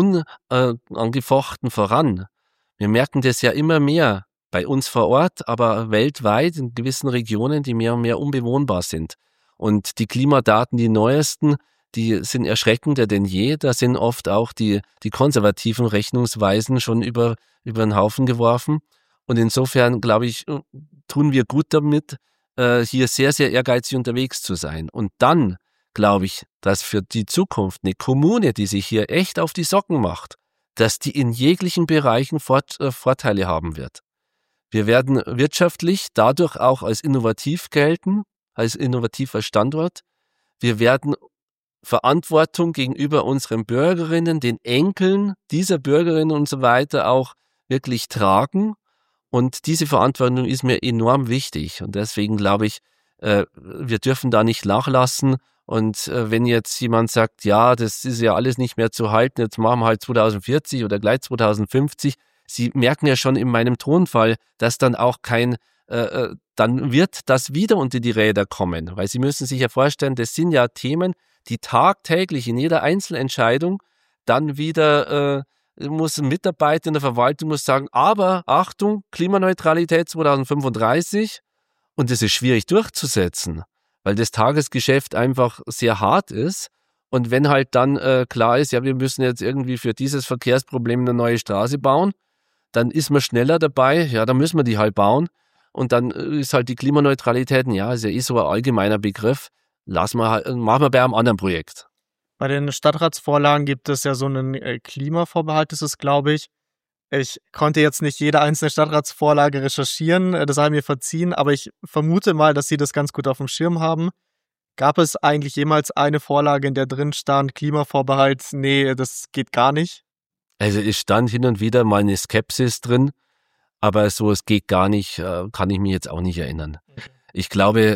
unangefochten voran. Wir merken das ja immer mehr bei uns vor Ort, aber weltweit in gewissen Regionen, die mehr und mehr unbewohnbar sind. Und die Klimadaten, die neuesten, die sind erschreckender denn je. Da sind oft auch die, die konservativen Rechnungsweisen schon über, über den Haufen geworfen. Und insofern, glaube ich, tun wir gut damit, hier sehr, sehr ehrgeizig unterwegs zu sein. Und dann glaube ich, dass für die Zukunft eine Kommune, die sich hier echt auf die Socken macht, dass die in jeglichen Bereichen Fort, äh, Vorteile haben wird. Wir werden wirtschaftlich dadurch auch als innovativ gelten, als innovativer Standort. Wir werden Verantwortung gegenüber unseren Bürgerinnen, den Enkeln dieser Bürgerinnen und so weiter auch wirklich tragen. Und diese Verantwortung ist mir enorm wichtig. Und deswegen glaube ich, äh, wir dürfen da nicht nachlassen. Und äh, wenn jetzt jemand sagt, ja, das ist ja alles nicht mehr zu halten, jetzt machen wir halt zwanzig vierzig oder gleich zwanzig fünfzig. Sie merken ja schon in meinem Tonfall, dass dann auch kein, äh, dann wird das wieder unter die Räder kommen. Weil Sie müssen sich ja vorstellen, das sind ja Themen, die tagtäglich in jeder Einzelentscheidung dann wieder äh, muss ein Mitarbeiter in der Verwaltung muss sagen, aber Achtung, Klimaneutralität zwanzig fünfunddreißig, und das ist schwierig durchzusetzen, weil das Tagesgeschäft einfach sehr hart ist. Und wenn halt dann äh, klar ist, ja, wir müssen jetzt irgendwie für dieses Verkehrsproblem eine neue Straße bauen, dann ist man schneller dabei, ja, dann müssen wir die halt bauen. Und dann ist halt die Klimaneutralität, ja, ist ja eh so ein allgemeiner Begriff, lassen wir halt, machen wir bei einem anderen Projekt. Bei den Stadtratsvorlagen gibt es ja so einen Klimavorbehalt, das ist, glaube ich. Ich konnte jetzt nicht jede einzelne Stadtratsvorlage recherchieren, das sei mir verziehen, aber ich vermute mal, dass Sie das ganz gut auf dem Schirm haben. Gab es eigentlich jemals eine Vorlage, in der drin stand, Klimavorbehalt, nee, das geht gar nicht? Also es stand hin und wieder mal eine Skepsis drin, aber so, es geht gar nicht, kann ich mich jetzt auch nicht erinnern. Okay. Ich glaube,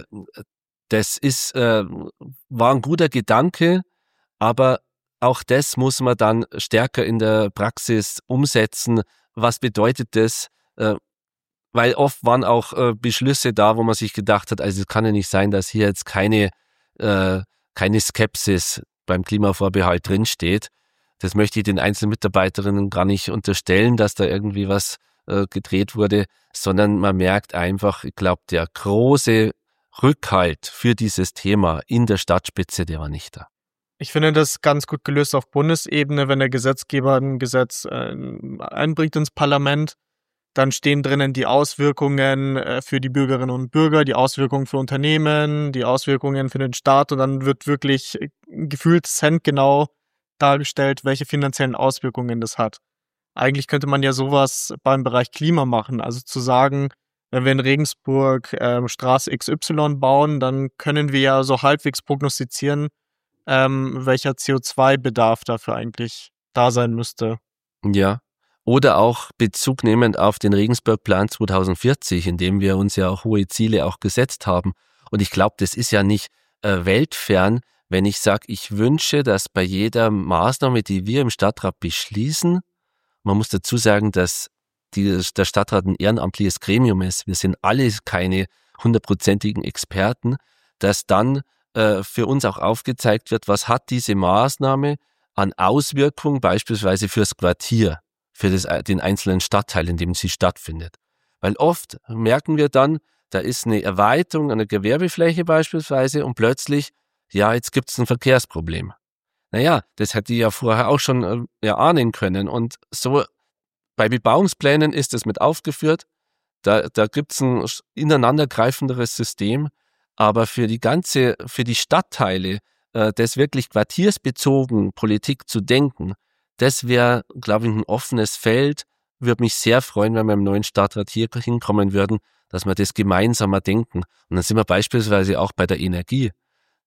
das ist, äh, war ein guter Gedanke, aber auch das muss man dann stärker in der Praxis umsetzen. Was bedeutet das? Äh, weil oft waren auch äh, Beschlüsse da, wo man sich gedacht hat, also es kann ja nicht sein, dass hier jetzt keine, äh, keine Skepsis beim Klimavorbehalt drinsteht. Das möchte ich den einzelnen Mitarbeiterinnen gar nicht unterstellen, dass da irgendwie was äh, gedreht wurde, sondern man merkt einfach, ich glaube, der große Rückhalt für dieses Thema in der Stadtspitze, der war nicht da. Ich finde das ganz gut gelöst auf Bundesebene, wenn der Gesetzgeber ein Gesetz äh, einbringt ins Parlament, dann stehen drinnen die Auswirkungen äh, für die Bürgerinnen und Bürger, die Auswirkungen für Unternehmen, die Auswirkungen für den Staat, und dann wird wirklich gefühlt centgenau dargestellt, welche finanziellen Auswirkungen das hat. Eigentlich könnte man ja sowas beim Bereich Klima machen, also zu sagen, wenn wir in Regensburg äh, Straße X Y bauen, dann können wir ja so halbwegs prognostizieren, ähm, welcher C O zwei Bedarf dafür eigentlich da sein müsste. Ja, oder auch Bezug nehmend auf den Regensburg-Plan zwanzig vierzig, in dem wir uns ja auch hohe Ziele auch gesetzt haben. Und ich glaube, das ist ja nicht äh, weltfern, wenn ich sage, ich wünsche, dass bei jeder Maßnahme, die wir im Stadtrat beschließen, man muss dazu sagen, dass die, der Stadtrat ein ehrenamtliches Gremium ist, wir sind alle keine hundertprozentigen Experten, dass dann äh, für uns auch aufgezeigt wird, was hat diese Maßnahme an Auswirkungen beispielsweise fürs Quartier, für das, den einzelnen Stadtteil, in dem sie stattfindet. Weil oft merken wir dann, da ist eine Erweiterung einer Gewerbefläche beispielsweise und plötzlich, ja, jetzt gibt es ein Verkehrsproblem. Naja, das hätte ich ja vorher auch schon äh, erahnen können. Und so bei Bebauungsplänen ist das mit aufgeführt. Da, da gibt es ein ineinandergreifenderes System. Aber für die ganze, für die Stadtteile, äh, das wirklich quartiersbezogen Politik zu denken, das wäre, glaube ich, ein offenes Feld. Würde mich sehr freuen, wenn wir im neuen Stadtrat hier hinkommen würden, dass wir das gemeinsamer denken. Und dann sind wir beispielsweise auch bei der Energie.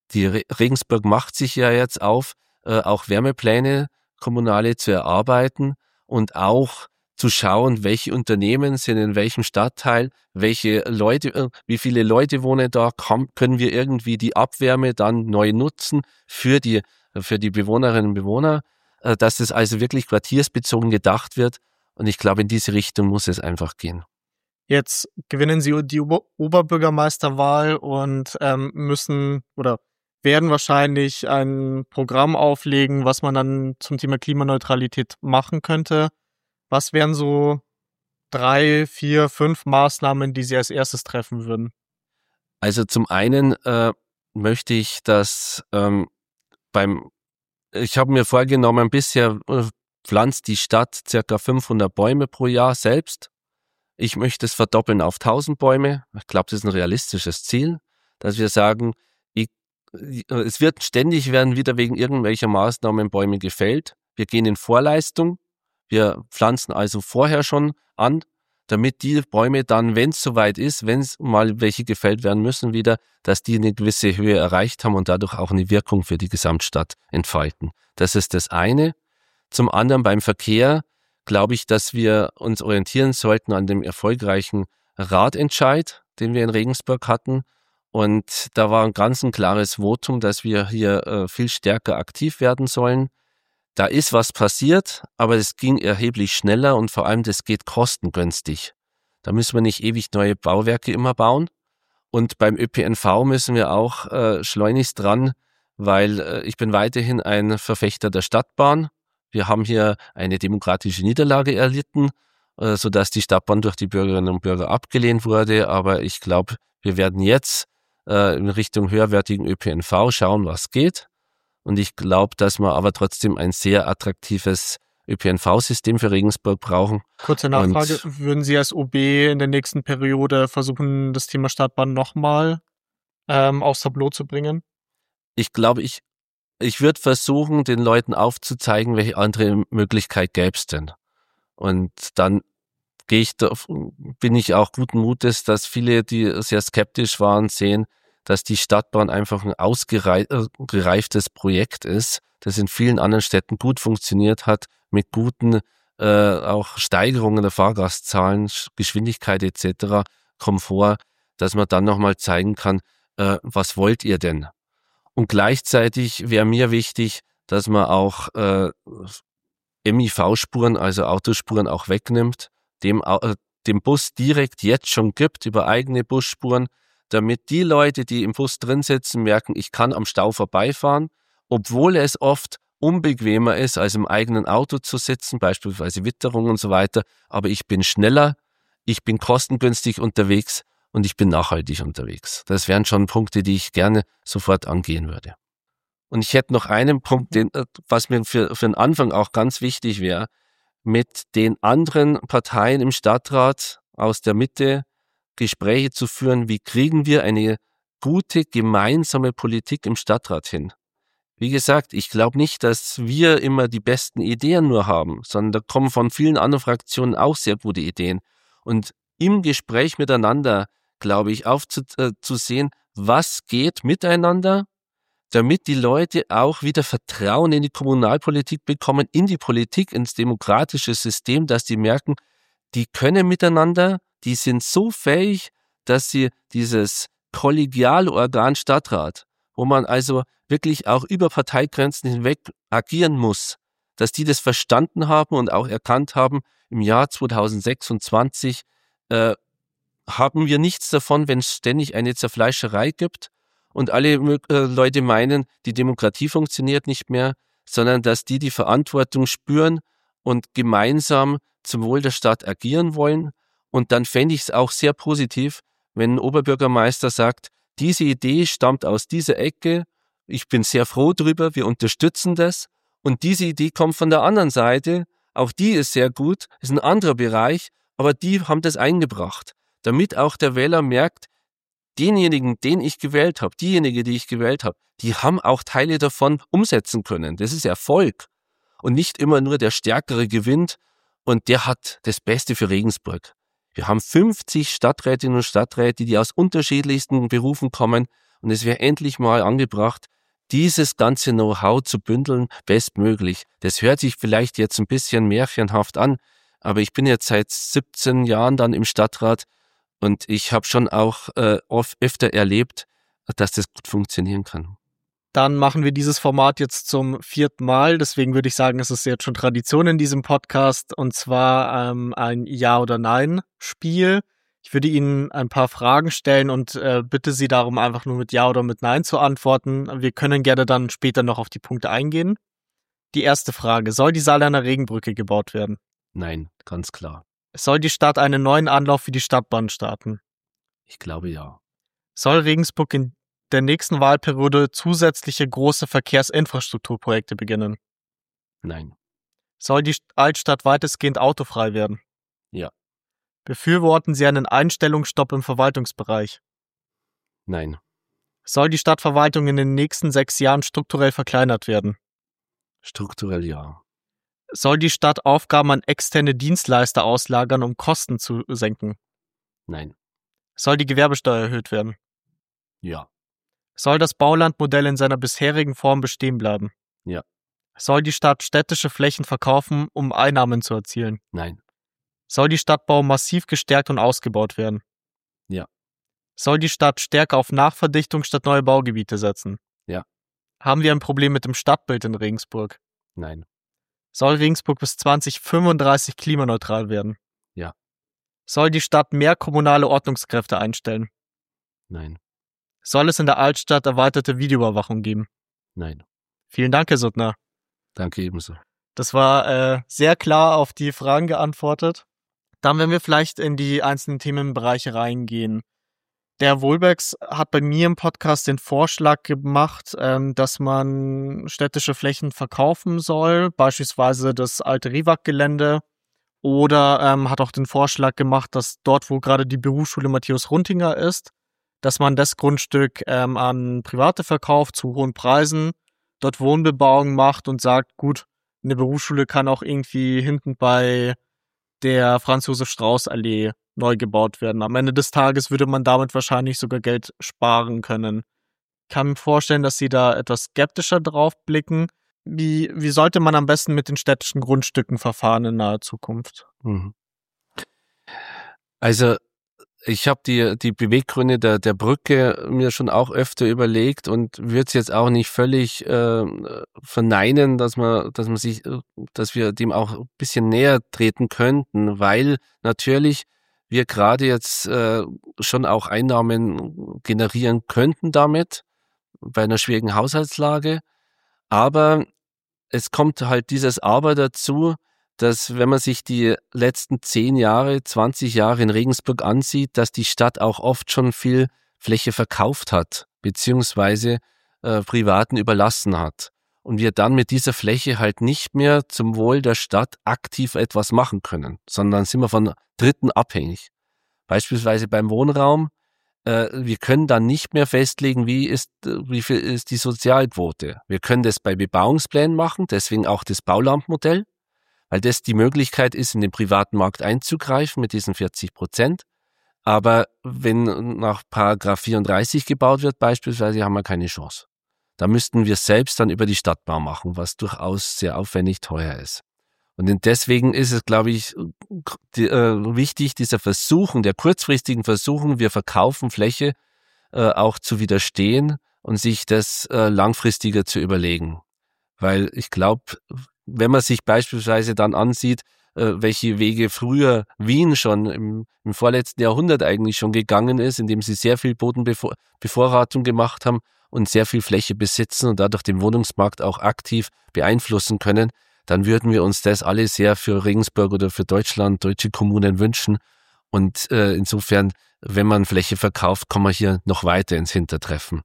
die Re- Regensburg macht sich ja jetzt auf, äh, auch Wärmepläne kommunale zu erarbeiten und auch zu schauen, welche Unternehmen sind in welchem Stadtteil, welche Leute, äh, wie viele Leute wohnen da, kann, können wir irgendwie die Abwärme dann neu nutzen für die, für die Bewohnerinnen und Bewohner, äh, dass es also wirklich quartiersbezogen gedacht wird. Und ich glaube, in diese Richtung muss es einfach gehen. Jetzt gewinnen Sie die Ober- Oberbürgermeisterwahl und ähm, müssen oder werden wahrscheinlich ein Programm auflegen, was man dann zum Thema Klimaneutralität machen könnte. Was wären so drei, vier, fünf Maßnahmen, die Sie als erstes treffen würden? Also zum einen äh, möchte ich, dass ähm, beim, ich habe mir vorgenommen, bisher äh, pflanzt die Stadt circa fünfhundert Bäume pro Jahr selbst. Ich möchte es verdoppeln auf tausend Bäume. Ich glaube, das ist ein realistisches Ziel, dass wir sagen, ich, es wird ständig werden wieder wegen irgendwelcher Maßnahmen Bäume gefällt. Wir gehen in Vorleistung. Wir pflanzen also vorher schon an, damit die Bäume dann, wenn es soweit ist, wenn es mal welche gefällt werden müssen wieder, dass die eine gewisse Höhe erreicht haben und dadurch auch eine Wirkung für die Gesamtstadt entfalten. Das ist das eine. Zum anderen beim Verkehr glaube ich, dass wir uns orientieren sollten an dem erfolgreichen Ratentscheid, den wir in Regensburg hatten. Und da war ein ganz ein klares Votum, dass wir hier äh, viel stärker aktiv werden sollen. Da ist was passiert, aber es ging erheblich schneller und vor allem, das geht kostengünstig. Da müssen wir nicht ewig neue Bauwerke immer bauen. Und beim Ö P N V müssen wir auch äh, schleunigst dran, weil äh, ich bin weiterhin ein Verfechter der Stadtbahn. Wir haben hier eine demokratische Niederlage erlitten, äh, sodass die Stadtbahn durch die Bürgerinnen und Bürger abgelehnt wurde. Aber ich glaube, wir werden jetzt äh, in Richtung höherwertigen Ö P N V schauen, was geht. Und ich glaube, dass wir aber trotzdem ein sehr attraktives Ö P N V-System für Regensburg brauchen. Kurze Nachfrage, und würden Sie als O B in der nächsten Periode versuchen, das Thema Stadtbahn nochmal ähm, aufs Tableau zu bringen? Ich glaube, ich, ich würde versuchen, den Leuten aufzuzeigen, welche andere Möglichkeit gäbe es denn. Und dann gehe ich, da, bin ich auch guten Mutes, dass viele, die sehr skeptisch waren, sehen, dass die Stadtbahn einfach ein ausgereiftes Projekt ist, das in vielen anderen Städten gut funktioniert hat, mit guten äh, auch Steigerungen der Fahrgastzahlen, Geschwindigkeit et cetera, Komfort, dass man dann nochmal zeigen kann, äh, was wollt ihr denn? Und gleichzeitig wäre mir wichtig, dass man auch äh, M I V-Spuren, also Autospuren auch wegnimmt, dem, äh, dem Bus direkt jetzt schon gibt über eigene Busspuren, damit die Leute, die im Bus drin sitzen, merken, ich kann am Stau vorbeifahren, obwohl es oft unbequemer ist, als im eigenen Auto zu sitzen, beispielsweise Witterung und so weiter. Aber ich bin schneller, ich bin kostengünstig unterwegs und ich bin nachhaltig unterwegs. Das wären schon Punkte, die ich gerne sofort angehen würde. Und ich hätte noch einen Punkt, den, was mir für, für den Anfang auch ganz wichtig wäre, mit den anderen Parteien im Stadtrat aus der Mitte Gespräche zu führen, wie kriegen wir eine gute gemeinsame Politik im Stadtrat hin. Wie gesagt, ich glaube nicht, dass wir immer die besten Ideen nur haben, sondern da kommen von vielen anderen Fraktionen auch sehr gute Ideen. Und im Gespräch miteinander, glaube ich, aufzusehen, was geht miteinander, damit die Leute auch wieder Vertrauen in die Kommunalpolitik bekommen, in die Politik, ins demokratische System, dass die merken, die können miteinander, die sind so fähig, dass sie dieses Kollegialorgan Stadtrat, wo man also wirklich auch über Parteigrenzen hinweg agieren muss, dass die das verstanden haben und auch erkannt haben, im Jahr zweitausendsechsundzwanzig äh, haben wir nichts davon, wenn es ständig eine Zerfleischerei gibt und alle äh, Leute meinen, die Demokratie funktioniert nicht mehr, sondern dass die die Verantwortung spüren und gemeinsam zum Wohl der Stadt agieren wollen. Und dann fände ich es auch sehr positiv, wenn ein Oberbürgermeister sagt, diese Idee stammt aus dieser Ecke, ich bin sehr froh drüber, wir unterstützen das. Und diese Idee kommt von der anderen Seite, auch die ist sehr gut, ist ein anderer Bereich, aber die haben das eingebracht, damit auch der Wähler merkt, denjenigen, den ich gewählt habe, diejenige, die ich gewählt habe, die haben auch Teile davon umsetzen können. Das ist Erfolg. Und nicht immer nur der Stärkere gewinnt und der hat das Beste für Regensburg. Wir haben fünfzig Stadträtinnen und Stadträte, die aus unterschiedlichsten Berufen kommen Und es wäre endlich mal angebracht, dieses ganze Know-how zu bündeln, bestmöglich. Das hört sich vielleicht jetzt ein bisschen märchenhaft an, aber ich bin jetzt seit siebzehn Jahren dann im Stadtrat und ich habe schon auch äh, oft, öfter erlebt, dass das gut funktionieren kann. Dann machen wir dieses Format jetzt zum vierten Mal. Deswegen würde ich sagen, es ist jetzt schon Tradition in diesem Podcast, und zwar ähm, ein Ja- oder Nein-Spiel. Ich würde Ihnen ein paar Fragen stellen und äh, bitte Sie darum, einfach nur mit Ja oder mit Nein zu antworten. Wir können gerne dann später noch auf die Punkte eingehen. Die erste Frage: Soll die Saarländer Regenbrücke gebaut werden? Nein, ganz klar. Soll die Stadt einen neuen Anlauf für die Stadtbahn starten? Ich glaube ja. Soll Regensburg in der nächsten Wahlperiode zusätzliche große Verkehrsinfrastrukturprojekte beginnen? Nein. Soll die Altstadt weitestgehend autofrei werden? Ja. Befürworten Sie einen Einstellungsstopp im Verwaltungsbereich? Nein. Soll die Stadtverwaltung in den nächsten sechs Jahren strukturell verkleinert werden? Strukturell ja. Soll die Stadt Aufgaben an externe Dienstleister auslagern, um Kosten zu senken? Nein. Soll die Gewerbesteuer erhöht werden? Ja. Soll das Baulandmodell in seiner bisherigen Form bestehen bleiben? Ja. Soll die Stadt städtische Flächen verkaufen, um Einnahmen zu erzielen? Nein. Soll die Stadtbau massiv gestärkt und ausgebaut werden? Ja. Soll die Stadt stärker auf Nachverdichtung statt neue Baugebiete setzen? Ja. Haben wir ein Problem mit dem Stadtbild in Regensburg? Nein. Soll Regensburg bis zwanzig fünfunddreißig klimaneutral werden? Ja. Soll die Stadt mehr kommunale Ordnungskräfte einstellen? Nein. Soll es in der Altstadt erweiterte Videoüberwachung geben? Nein. Vielen Dank, Herr Suttner. Danke ebenso. Das war äh, sehr klar auf die Fragen geantwortet. Dann werden wir vielleicht in die einzelnen Themenbereiche reingehen. Der Wohlbecks hat bei mir im Podcast den Vorschlag gemacht, ähm, dass man städtische Flächen verkaufen soll, beispielsweise das alte Riwak-Gelände, oder ähm, hat auch den Vorschlag gemacht, dass dort, wo gerade die Berufsschule Matthäus Runtinger ist, dass man das Grundstück ähm, an Private verkauft zu hohen Preisen, dort Wohnbebauung macht und sagt, gut, eine Berufsschule kann auch irgendwie hinten bei der Franz-Josef-Strauß-Allee neu gebaut werden. Am Ende des Tages würde man damit wahrscheinlich sogar Geld sparen können. Ich kann mir vorstellen, dass Sie da etwas skeptischer drauf blicken. Wie, wie sollte man am besten mit den städtischen Grundstücken verfahren in naher Zukunft? Mhm. Also ich habe die, die Beweggründe der, der Brücke mir schon auch öfter überlegt und würde es jetzt auch nicht völlig äh, verneinen, dass man, dass man sich, dass wir dem auch ein bisschen näher treten könnten, weil natürlich wir gerade jetzt äh, schon auch Einnahmen generieren könnten damit, bei einer schwierigen Haushaltslage. Aber es kommt halt dieses Aber dazu, dass wenn man sich die letzten zehn Jahre, zwanzig Jahre in Regensburg ansieht, dass die Stadt auch oft schon viel Fläche verkauft hat, beziehungsweise äh, Privaten überlassen hat. Und wir dann mit dieser Fläche halt nicht mehr zum Wohl der Stadt aktiv etwas machen können, sondern sind wir von Dritten abhängig. Beispielsweise beim Wohnraum, äh, wir können dann nicht mehr festlegen, wie ist, wie viel ist die Sozialquote. Wir können das bei Bebauungsplänen machen, deswegen auch das Baulandmodell, weil das die Möglichkeit ist, in den privaten Markt einzugreifen mit diesen vierzig Prozent. Aber wenn nach Paragraph vierunddreißig gebaut wird beispielsweise, haben wir keine Chance. Da müssten wir selbst dann über die Stadtbau machen, was durchaus sehr aufwendig teuer ist. Und deswegen ist es, glaube ich, die, äh, wichtig, dieser Versuchung, der kurzfristigen Versuchung, wir verkaufen Fläche, äh, auch zu widerstehen und sich das äh, langfristiger zu überlegen. Weil ich glaube, wenn man sich beispielsweise dann ansieht, äh, welche Wege früher Wien schon im, im vorletzten Jahrhundert eigentlich schon gegangen ist, indem sie sehr viel Bodenbevorratung gemacht haben und sehr viel Fläche besitzen und dadurch den Wohnungsmarkt auch aktiv beeinflussen können, dann würden wir uns das alle sehr für Regensburg oder für Deutschland, deutsche Kommunen wünschen. Und äh, insofern, wenn man Fläche verkauft, kommen wir hier noch weiter ins Hintertreffen.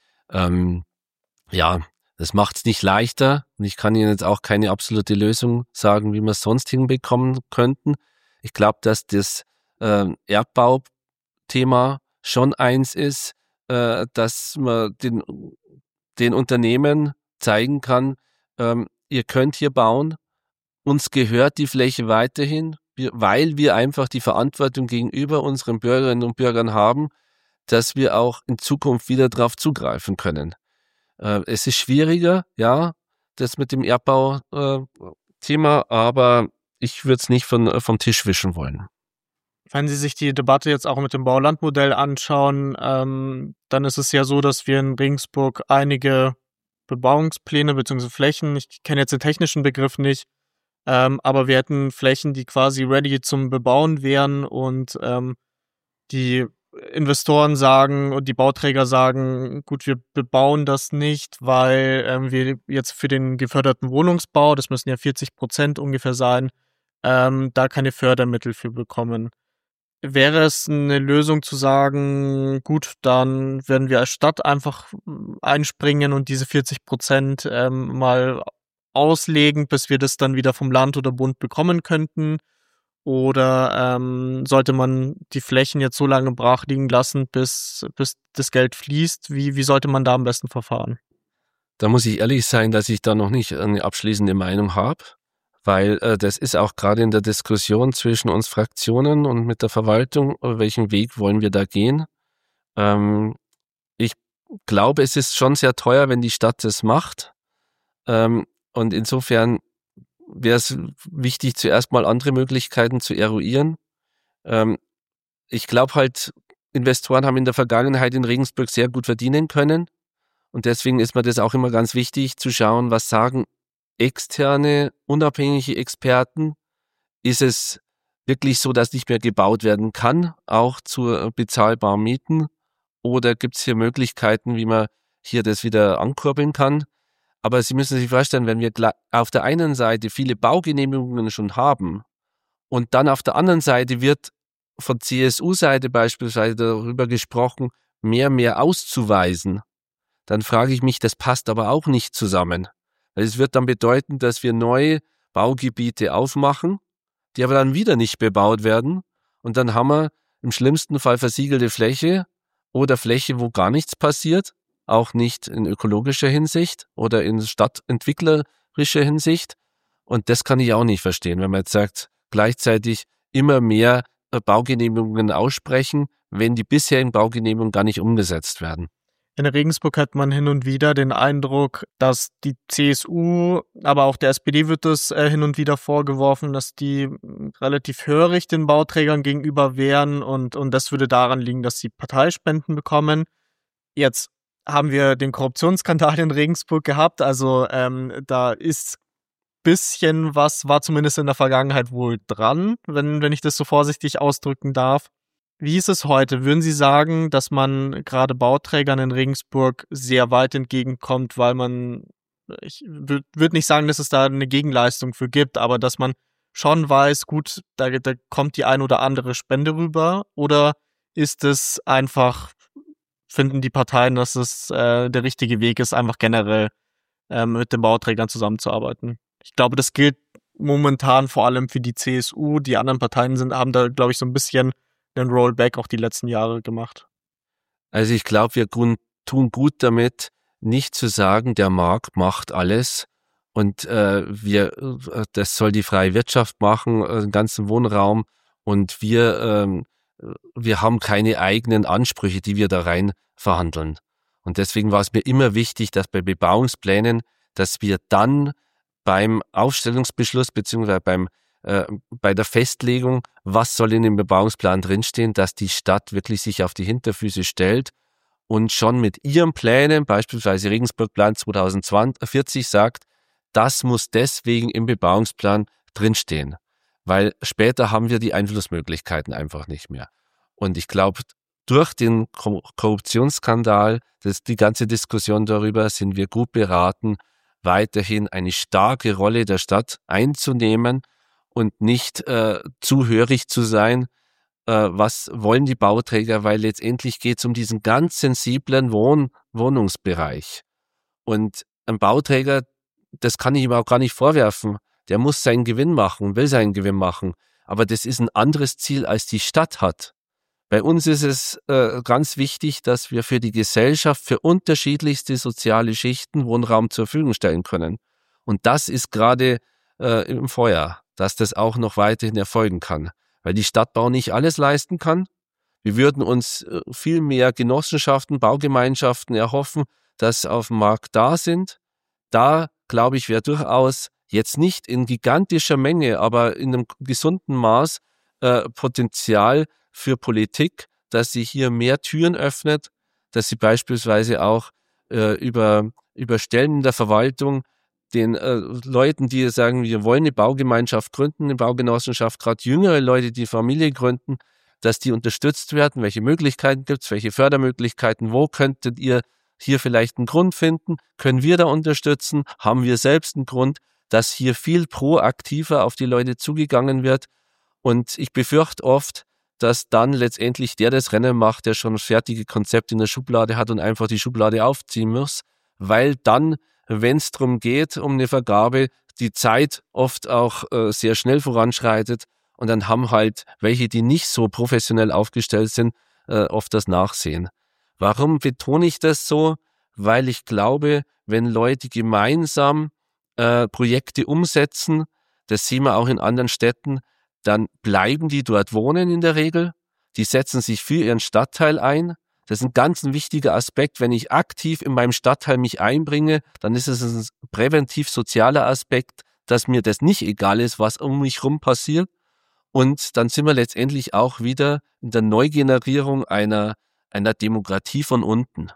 Ähm, ja, das macht es nicht leichter und ich kann Ihnen jetzt auch keine absolute Lösung sagen, wie wir es sonst hinbekommen könnten. Ich glaube, dass das äh, Erdbauthema schon eins ist, äh, dass man den, den Unternehmen zeigen kann, ähm, ihr könnt hier bauen, uns gehört die Fläche weiterhin, wir, weil wir einfach die Verantwortung gegenüber unseren Bürgerinnen und Bürgern haben, dass wir auch in Zukunft wieder darauf zugreifen können. Äh, es ist schwieriger, ja, das mit dem Erdbau-Thema, äh, aber ich würde es nicht von, vom Tisch wischen wollen. Wenn Sie sich die Debatte jetzt auch mit dem Baulandmodell anschauen, ähm, dann ist es ja so, dass wir in Regensburg einige Bebauungspläne bzw. Flächen, ich kenne jetzt den technischen Begriff nicht, ähm, aber wir hätten Flächen, die quasi ready zum Bebauen wären und ähm, die Investoren sagen und die Bauträger sagen, gut, wir bebauen das nicht, weil ähm, wir jetzt für den geförderten Wohnungsbau, das müssen ja vierzig Prozent ungefähr sein, ähm, da keine Fördermittel für bekommen. Wäre es eine Lösung zu sagen, gut, dann werden wir als Stadt einfach einspringen und diese vierzig Prozent ähm, mal auslegen, bis wir das dann wieder vom Land oder Bund bekommen könnten? Oder ähm, sollte man die Flächen jetzt so lange brach liegen lassen, bis, bis das Geld fließt? Wie, wie sollte man da am besten verfahren? Da muss ich ehrlich sein, dass ich da noch nicht eine abschließende Meinung habe. Weil äh, das ist auch gerade in der Diskussion zwischen uns Fraktionen und mit der Verwaltung, welchen Weg wollen wir da gehen. Ähm, ich glaube, es ist schon sehr teuer, wenn die Stadt das macht. Ähm, und insofern wäre es wichtig, zuerst mal andere Möglichkeiten zu eruieren. Ähm, ich glaube halt, Investoren haben in der Vergangenheit in Regensburg sehr gut verdienen können. Und deswegen ist mir das auch immer ganz wichtig, zu schauen, was sagen externe, unabhängige Experten. Ist es wirklich so, dass nicht mehr gebaut werden kann, auch zu bezahlbaren Mieten? Oder gibt es hier Möglichkeiten, wie man hier das wieder ankurbeln kann? Aber Sie müssen sich vorstellen, wenn wir auf der einen Seite viele Baugenehmigungen schon haben und dann auf der anderen Seite wird von C S U-Seite beispielsweise darüber gesprochen, mehr, mehr auszuweisen, dann frage ich mich, das passt aber auch nicht zusammen. Weil es wird dann bedeuten, dass wir neue Baugebiete aufmachen, die aber dann wieder nicht bebaut werden. Und dann haben wir im schlimmsten Fall versiegelte Fläche oder Fläche, wo gar nichts passiert, auch nicht in ökologischer Hinsicht oder in stadtentwicklerischer Hinsicht. Und das kann ich auch nicht verstehen, wenn man jetzt sagt, gleichzeitig immer mehr Baugenehmigungen aussprechen, wenn die bisherigen Baugenehmigungen gar nicht umgesetzt werden. In Regensburg hat man hin und wieder den Eindruck, dass die C S U, aber auch der S P D wird es äh, hin und wieder vorgeworfen, dass die relativ hörig den Bauträgern gegenüber wären und, und das würde daran liegen, dass sie Parteispenden bekommen. Jetzt haben wir den Korruptionsskandal in Regensburg gehabt, also ähm, da ist bisschen was, war zumindest in der Vergangenheit wohl dran, wenn, wenn ich das so vorsichtig ausdrücken darf. Wie ist es heute? Würden Sie sagen, dass man gerade Bauträgern in Regensburg sehr weit entgegenkommt, weil man, ich würde nicht sagen, dass es da eine Gegenleistung für gibt, aber dass man schon weiß, gut, da, da kommt die ein oder andere Spende rüber? Oder ist es einfach, finden die Parteien, dass es äh, der richtige Weg ist, einfach generell äh, mit den Bauträgern zusammenzuarbeiten? Ich glaube, das gilt momentan vor allem für die C S U. Die anderen Parteien sind, haben da, glaube ich, so ein bisschen den Rollback auch die letzten Jahre gemacht. Also ich glaube, wir tun gut damit, nicht zu sagen, der Markt macht alles und äh, wir, das soll die freie Wirtschaft machen, den ganzen Wohnraum und wir, ähm, wir haben keine eigenen Ansprüche, die wir da rein verhandeln. Und deswegen war es mir immer wichtig, dass bei Bebauungsplänen, dass wir dann beim Aufstellungsbeschluss beziehungsweise beim äh, bei der Festlegung, was soll in dem Bebauungsplan drinstehen, dass die Stadt wirklich sich auf die Hinterfüße stellt und schon mit ihren Plänen, beispielsweise Regensburg-Plan zweitausendvierzig, sagt, das muss deswegen im Bebauungsplan drinstehen, weil später haben wir die Einflussmöglichkeiten einfach nicht mehr. Und ich glaube, durch den Korruptionsskandal, das, die ganze Diskussion darüber, sind wir gut beraten, weiterhin eine starke Rolle der Stadt einzunehmen und nicht äh, zu hörig zu sein, äh, was wollen die Bauträger, weil letztendlich geht es um diesen ganz sensiblen Wohn- Wohnungsbereich. Und ein Bauträger, das kann ich ihm auch gar nicht vorwerfen, der muss seinen Gewinn machen, will seinen Gewinn machen, aber das ist ein anderes Ziel, als die Stadt hat. Bei uns ist es äh, ganz wichtig, dass wir für die Gesellschaft, für unterschiedlichste soziale Schichten Wohnraum zur Verfügung stellen können. Und das ist gerade äh, im Feuer, dass das auch noch weiterhin erfolgen kann. Weil die Stadtbau nicht alles leisten kann. Wir würden uns viel mehr Genossenschaften, Baugemeinschaften erhoffen, dass auf dem Markt da sind. Da, glaube ich, wäre durchaus jetzt nicht in gigantischer Menge, aber in einem gesunden Maß äh, Potenzial für Politik, dass sie hier mehr Türen öffnet, dass sie beispielsweise auch äh, über, über Stellen in der Verwaltung den äh, Leuten, die sagen, wir wollen eine Baugemeinschaft gründen, eine Baugenossenschaft, gerade jüngere Leute, die Familie gründen, dass die unterstützt werden. Welche Möglichkeiten gibt es, welche Fördermöglichkeiten, wo könntet ihr hier vielleicht einen Grund finden? Können wir da unterstützen? Haben wir selbst einen Grund, dass hier viel proaktiver auf die Leute zugegangen wird? Und ich befürchte oft, dass dann letztendlich der das Rennen macht, der schon fertige Konzepte in der Schublade hat und einfach die Schublade aufziehen muss, weil dann, wenn es darum geht, um eine Vergabe, die Zeit oft auch äh, sehr schnell voranschreitet und dann haben halt welche, die nicht so professionell aufgestellt sind, äh, oft das Nachsehen. Warum betone ich das so? Weil ich glaube, wenn Leute gemeinsam äh, Projekte umsetzen, das sehen wir auch in anderen Städten, dann bleiben die dort wohnen in der Regel. Die setzen sich für ihren Stadtteil ein. Das ist ein ganz ein wichtiger Aspekt. Wenn ich aktiv in meinem Stadtteil mich einbringe, dann ist es ein präventiv-sozialer Aspekt, dass mir das nicht egal ist, was um mich rum passiert. Und dann sind wir letztendlich auch wieder in der Neugenerierung einer, einer Demokratie von unten.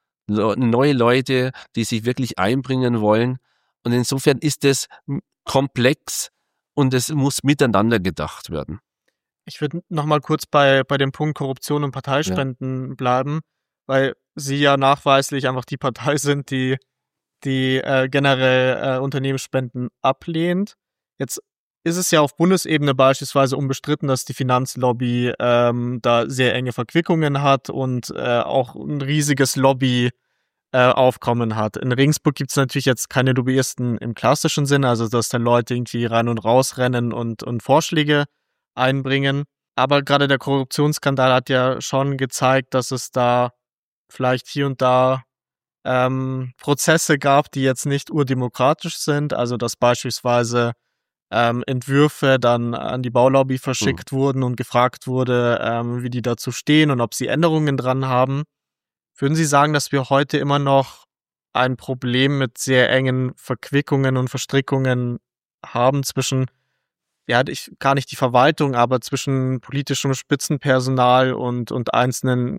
Neue Leute, die sich wirklich einbringen wollen. Und insofern ist es komplex und es muss miteinander gedacht werden. Ich würde nochmal kurz bei, bei dem Punkt Korruption und Parteispenden ja. bleiben, weil Sie ja nachweislich einfach die Partei sind, die, die äh, generell äh, Unternehmensspenden ablehnt. Jetzt ist es ja auf Bundesebene beispielsweise unbestritten, dass die Finanzlobby ähm, da sehr enge Verquickungen hat und äh, auch ein riesiges Lobby äh, Aufkommen hat. In Regensburg gibt es natürlich jetzt keine Lobbyisten im klassischen Sinne, also dass dann Leute irgendwie rein und raus rennen und, und Vorschläge einbringen. Aber gerade der Korruptionsskandal hat ja schon gezeigt, dass es da vielleicht hier und da ähm, Prozesse gab, die jetzt nicht urdemokratisch sind. Also dass beispielsweise ähm, Entwürfe dann an die Baulobby verschickt mhm. wurden und gefragt wurde, ähm, wie die dazu stehen und ob sie Änderungen dran haben. Würden Sie sagen, dass wir heute immer noch ein Problem mit sehr engen Verquickungen und Verstrickungen haben zwischen ja, ich, gar nicht die Verwaltung, aber zwischen politischem Spitzenpersonal und, und einzelnen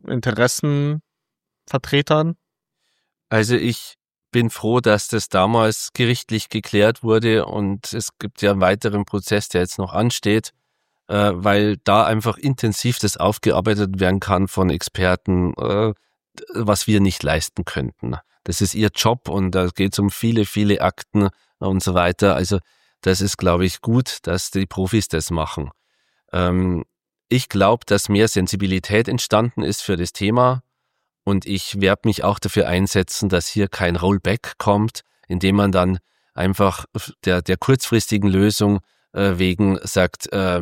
Interessenvertretern? Also ich bin froh, dass das damals gerichtlich geklärt wurde und es gibt ja einen weiteren Prozess, der jetzt noch ansteht, äh, weil da einfach intensiv das aufgearbeitet werden kann von Experten, äh, was wir nicht leisten könnten. Das ist ihr Job und da geht es um viele, viele Akten und so weiter. Also das ist, glaube ich, gut, dass die Profis das machen. Ähm, ich glaube, dass mehr Sensibilität entstanden ist für das Thema und ich werde mich auch dafür einsetzen, dass hier kein Rollback kommt, indem man dann einfach der, der kurzfristigen Lösung äh, wegen sagt, äh,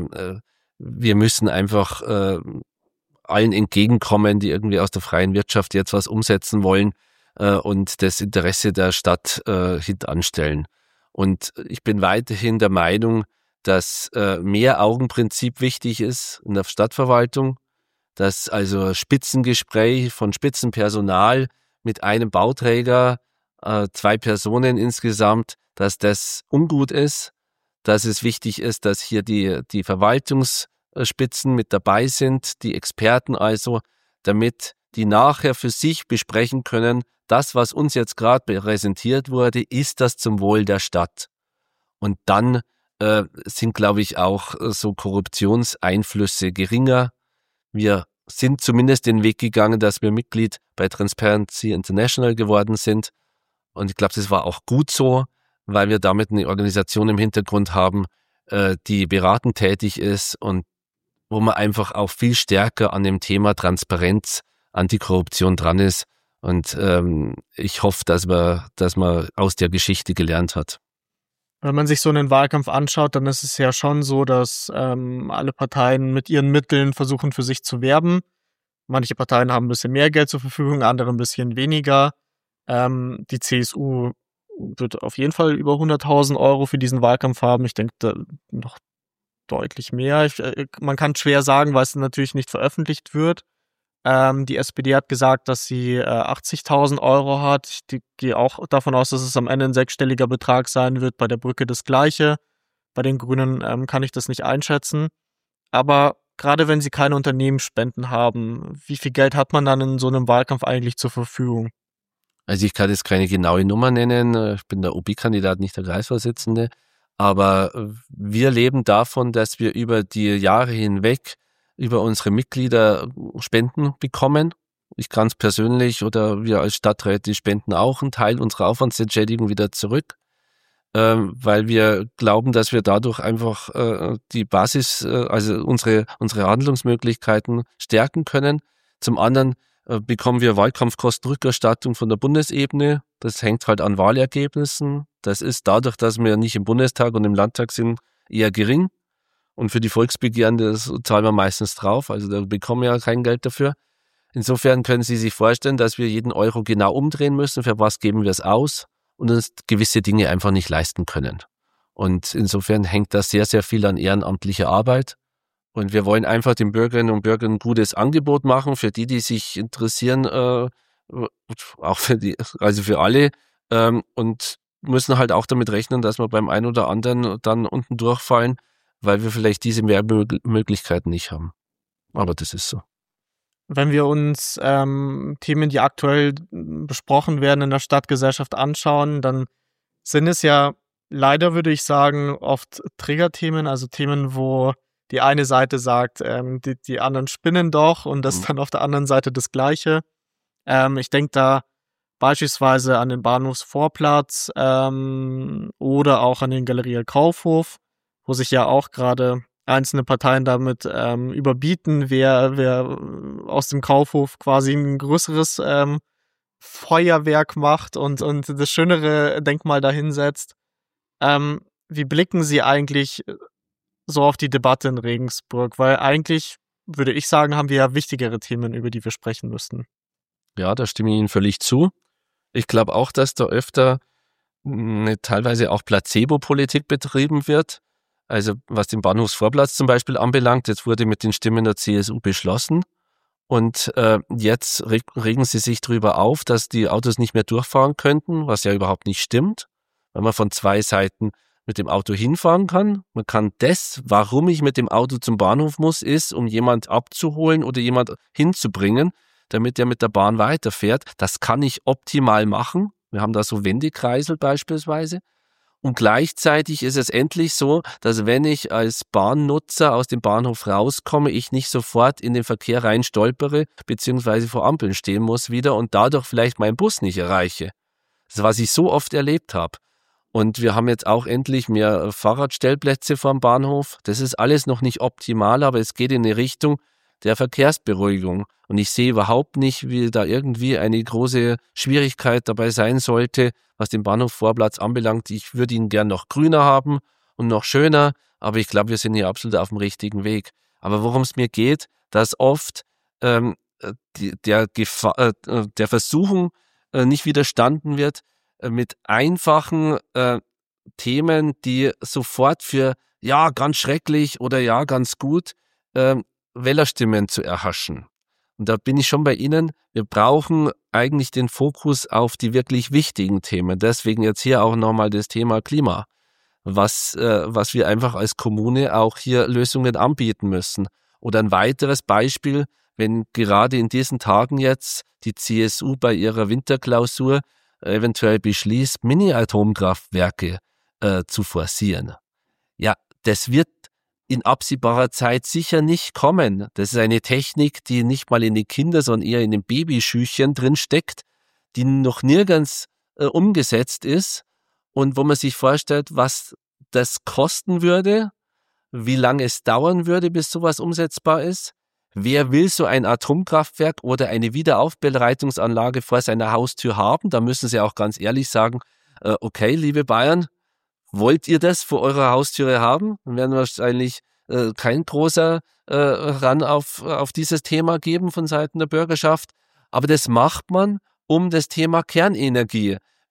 wir müssen einfach äh, allen entgegenkommen, die irgendwie aus der freien Wirtschaft jetzt was umsetzen wollen äh, und das Interesse der Stadt äh, hintanstellen. Und ich bin weiterhin der Meinung, dass äh, mehr Augenprinzip wichtig ist in der Stadtverwaltung, dass also Spitzengespräch von Spitzenpersonal mit einem Bauträger, äh, zwei Personen insgesamt, dass das ungut ist, dass es wichtig ist, dass hier die, die Verwaltungsspitzen mit dabei sind, die Experten also, damit die nachher für sich besprechen können, das, was uns jetzt gerade präsentiert wurde, ist das zum Wohl der Stadt. Und dann äh, sind, glaube ich, auch so Korruptionseinflüsse geringer. Wir sind zumindest den Weg gegangen, dass wir Mitglied bei Transparency International geworden sind. Und ich glaube, das war auch gut so, weil wir damit eine Organisation im Hintergrund haben, äh, die beratend tätig ist und wo man einfach auch viel stärker an dem Thema Transparenz, Antikorruption dran ist. Und ähm, ich hoffe, dass man, dass man aus der Geschichte gelernt hat. Wenn man sich so einen Wahlkampf anschaut, dann ist es ja schon so, dass ähm, alle Parteien mit ihren Mitteln versuchen, für sich zu werben. Manche Parteien haben ein bisschen mehr Geld zur Verfügung, andere ein bisschen weniger. Ähm, die C S U wird auf jeden Fall über hunderttausend Euro für diesen Wahlkampf haben. Ich denke, da noch deutlich mehr. Ich, äh, man kann schwer sagen, weil es natürlich nicht veröffentlicht wird. Ähm, die S P D hat gesagt, dass sie äh, achtzigtausend Euro hat. Ich die, gehe auch davon aus, dass es am Ende ein sechsstelliger Betrag sein wird. Bei der Brücke das Gleiche. Bei den Grünen ähm, kann ich das nicht einschätzen. Aber gerade wenn sie keine Unternehmensspenden haben, wie viel Geld hat man dann in so einem Wahlkampf eigentlich zur Verfügung? Also ich kann jetzt keine genaue Nummer nennen. Ich bin der O B-Kandidat, nicht der Kreisvorsitzende. Aber wir leben davon, dass wir über die Jahre hinweg über unsere Mitglieder Spenden bekommen. Ich ganz persönlich oder wir als Stadträte spenden auch einen Teil unserer Aufwandsentschädigung wieder zurück, ähm, weil wir glauben, dass wir dadurch einfach äh, die Basis, äh, also unsere, unsere Handlungsmöglichkeiten stärken können. Zum anderen äh, bekommen wir Wahlkampfkostenrückerstattung von der Bundesebene. Das hängt halt an Wahlergebnissen. Das ist dadurch, dass wir nicht im Bundestag und im Landtag sind, eher gering. Und für die Volksbegehren, das zahlen wir meistens drauf. Also da bekommen wir ja kein Geld dafür. Insofern können Sie sich vorstellen, dass wir jeden Euro genau umdrehen müssen. Für was geben wir es aus? Und uns gewisse Dinge einfach nicht leisten können. Und insofern hängt da sehr, sehr viel an ehrenamtlicher Arbeit. Und wir wollen einfach den Bürgerinnen und Bürgern ein gutes Angebot machen, für die, die sich interessieren, äh, auch für die, also für alle. Ähm, und müssen halt auch damit rechnen, dass wir beim einen oder anderen dann unten durchfallen, weil wir vielleicht diese Mehrmöglichkeiten nicht haben. Aber das ist so. Wenn wir uns ähm, Themen, die aktuell besprochen werden in der Stadtgesellschaft anschauen, dann sind es ja leider, würde ich sagen, oft Triggerthemen, also Themen, wo die eine Seite sagt, ähm, die, die anderen spinnen doch und das Mhm. dann auf der anderen Seite das Gleiche. Ähm, ich denke da beispielsweise an den Bahnhofsvorplatz ähm, oder auch an den Galeria Kaufhof, wo sich ja auch gerade einzelne Parteien damit ähm, überbieten, wer, wer aus dem Kaufhof quasi ein größeres ähm, Feuerwerk macht und, und das schönere Denkmal dahinsetzt. Ähm, wie blicken Sie eigentlich so auf die Debatte in Regensburg? Weil eigentlich, würde ich sagen, haben wir ja wichtigere Themen, über die wir sprechen müssten. Ja, da stimme ich Ihnen völlig zu. Ich glaube auch, dass da öfter eine teilweise auch Placebo-Politik betrieben wird. Also was den Bahnhofsvorplatz zum Beispiel anbelangt, jetzt wurde mit den Stimmen der C S U beschlossen und äh, jetzt reg, regen sie sich darüber auf, dass die Autos nicht mehr durchfahren könnten, was ja überhaupt nicht stimmt, weil man von zwei Seiten mit dem Auto hinfahren kann. Man kann das, warum ich mit dem Auto zum Bahnhof muss, ist, um jemand abzuholen oder jemand hinzubringen, damit der mit der Bahn weiterfährt. Das kann ich optimal machen. Wir haben da so Wendekreisel beispielsweise. Und gleichzeitig ist es endlich so, dass wenn ich als Bahnnutzer aus dem Bahnhof rauskomme, ich nicht sofort in den Verkehr rein stolpere, beziehungsweise vor Ampeln stehen muss wieder und dadurch vielleicht meinen Bus nicht erreiche. Das ist, was ich so oft erlebt habe. Und wir haben jetzt auch endlich mehr Fahrradstellplätze vorm Bahnhof. Das ist alles noch nicht optimal, aber es geht in eine Richtung der Verkehrsberuhigung. Und ich sehe überhaupt nicht, wie da irgendwie eine große Schwierigkeit dabei sein sollte, was den Bahnhofsvorplatz anbelangt. Ich würde ihn gern noch grüner haben und noch schöner, aber ich glaube, wir sind hier absolut auf dem richtigen Weg. Aber worum es mir geht, dass oft ähm, die, der, Gefahr, äh, der Versuchung äh, nicht widerstanden wird, äh, mit einfachen äh, Themen, die sofort für ja, ganz schrecklich oder ja, ganz gut äh, Wählerstimmen zu erhaschen. Und da bin ich schon bei Ihnen, wir brauchen eigentlich den Fokus auf die wirklich wichtigen Themen. Deswegen jetzt hier auch nochmal das Thema Klima, was, äh, was wir einfach als Kommune auch hier Lösungen anbieten müssen. Oder ein weiteres Beispiel, wenn gerade in diesen Tagen jetzt die C S U bei ihrer Winterklausur eventuell beschließt, Mini-Atomkraftwerke äh, zu forcieren. Ja, das wird in absehbarer Zeit sicher nicht kommen. Das ist eine Technik, die nicht mal in den Kinder, sondern eher in den Babyschüchchen drin steckt, die noch nirgends äh, umgesetzt ist und wo man sich vorstellt, was das kosten würde, wie lange es dauern würde, bis sowas umsetzbar ist. Wer will so ein Atomkraftwerk oder eine Wiederaufbereitungsanlage vor seiner Haustür haben? Da müssen Sie auch ganz ehrlich sagen, äh, okay, liebe Bayern, wollt ihr das vor eurer Haustüre haben? Dann werden wahrscheinlich äh, kein großer äh, Ran auf, auf dieses Thema geben von Seiten der Bürgerschaft. Aber das macht man um das Thema Kernenergie.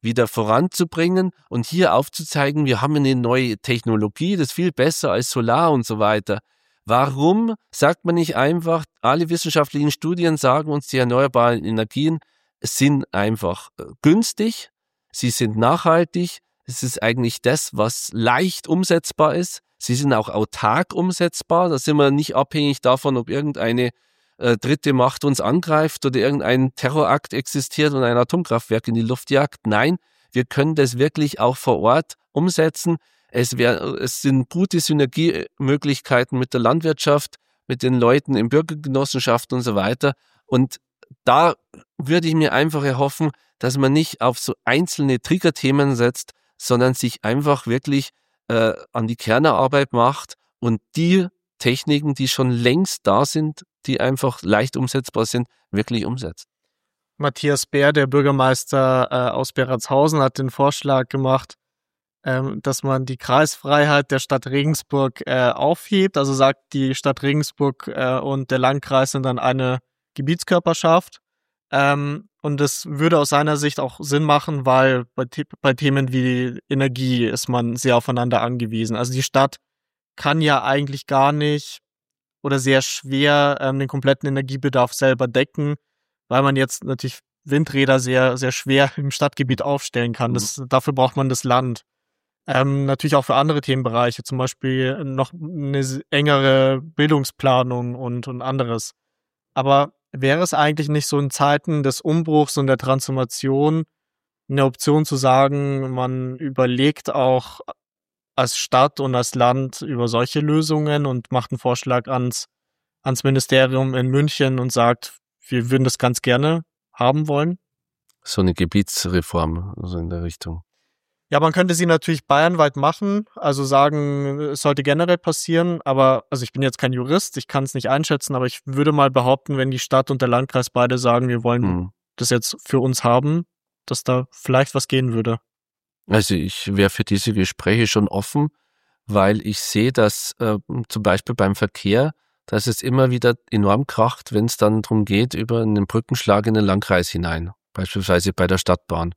wieder voranzubringen und hier aufzuzeigen, wir haben eine neue Technologie, das ist viel besser als Solar und so weiter. Warum sagt man nicht einfach, alle wissenschaftlichen Studien sagen uns, die erneuerbaren Energien sind einfach günstig, sie sind nachhaltig, es ist eigentlich das, was leicht umsetzbar ist, sie sind auch autark umsetzbar, da sind wir nicht abhängig davon, ob irgendeine äh, dritte Macht uns angreift oder irgendein Terrorakt existiert und ein Atomkraftwerk in die Luft jagt. Nein, wir können das wirklich auch vor Ort umsetzen. Es, wär, es sind gute Synergiemöglichkeiten mit der Landwirtschaft, mit den Leuten in Bürgergenossenschaften und so weiter. Und da würde ich mir einfach erhoffen, dass man nicht auf so einzelne Triggerthemen setzt, sondern sich einfach wirklich äh, an die Kernarbeit macht und die Techniken, die schon längst da sind, die einfach leicht umsetzbar sind, wirklich umsetzt. Matthias Bär, der Bürgermeister äh, aus Beratshausen, hat den Vorschlag gemacht, ähm, dass man die Kreisfreiheit der Stadt Regensburg äh, aufhebt. Also sagt, die Stadt Regensburg äh, und der Landkreis sind dann eine Gebietskörperschaft. Ähm, und das würde aus seiner Sicht auch Sinn machen, weil bei, bei Themen wie Energie ist man sehr aufeinander angewiesen. Also die Stadt kann ja eigentlich gar nicht oder sehr schwer ähm, den kompletten Energiebedarf selber decken, weil man jetzt natürlich Windräder sehr, sehr schwer im Stadtgebiet aufstellen kann. Das, dafür braucht man das Land. Ähm, natürlich auch für andere Themenbereiche, zum Beispiel noch eine engere Bildungsplanung und, und anderes. Aber wäre es eigentlich nicht so in Zeiten des Umbruchs und der Transformation eine Option zu sagen, man überlegt auch als Stadt und als Land über solche Lösungen und macht einen Vorschlag ans, ans Ministerium in München und sagt, wir würden das ganz gerne haben wollen? So eine Gebietsreform, also in der Richtung. Ja, man könnte sie natürlich bayernweit machen, also sagen, es sollte generell passieren, aber, also ich bin jetzt kein Jurist, ich kann es nicht einschätzen, aber ich würde mal behaupten, wenn die Stadt und der Landkreis beide sagen, wir wollen hm. das jetzt für uns haben, dass da vielleicht was gehen würde. Also ich wäre für diese Gespräche schon offen, weil ich sehe, dass äh, zum Beispiel beim Verkehr, dass es immer wieder enorm kracht, wenn es dann darum geht, über einen Brückenschlag in den Landkreis hinein, beispielsweise bei der Stadtbahn.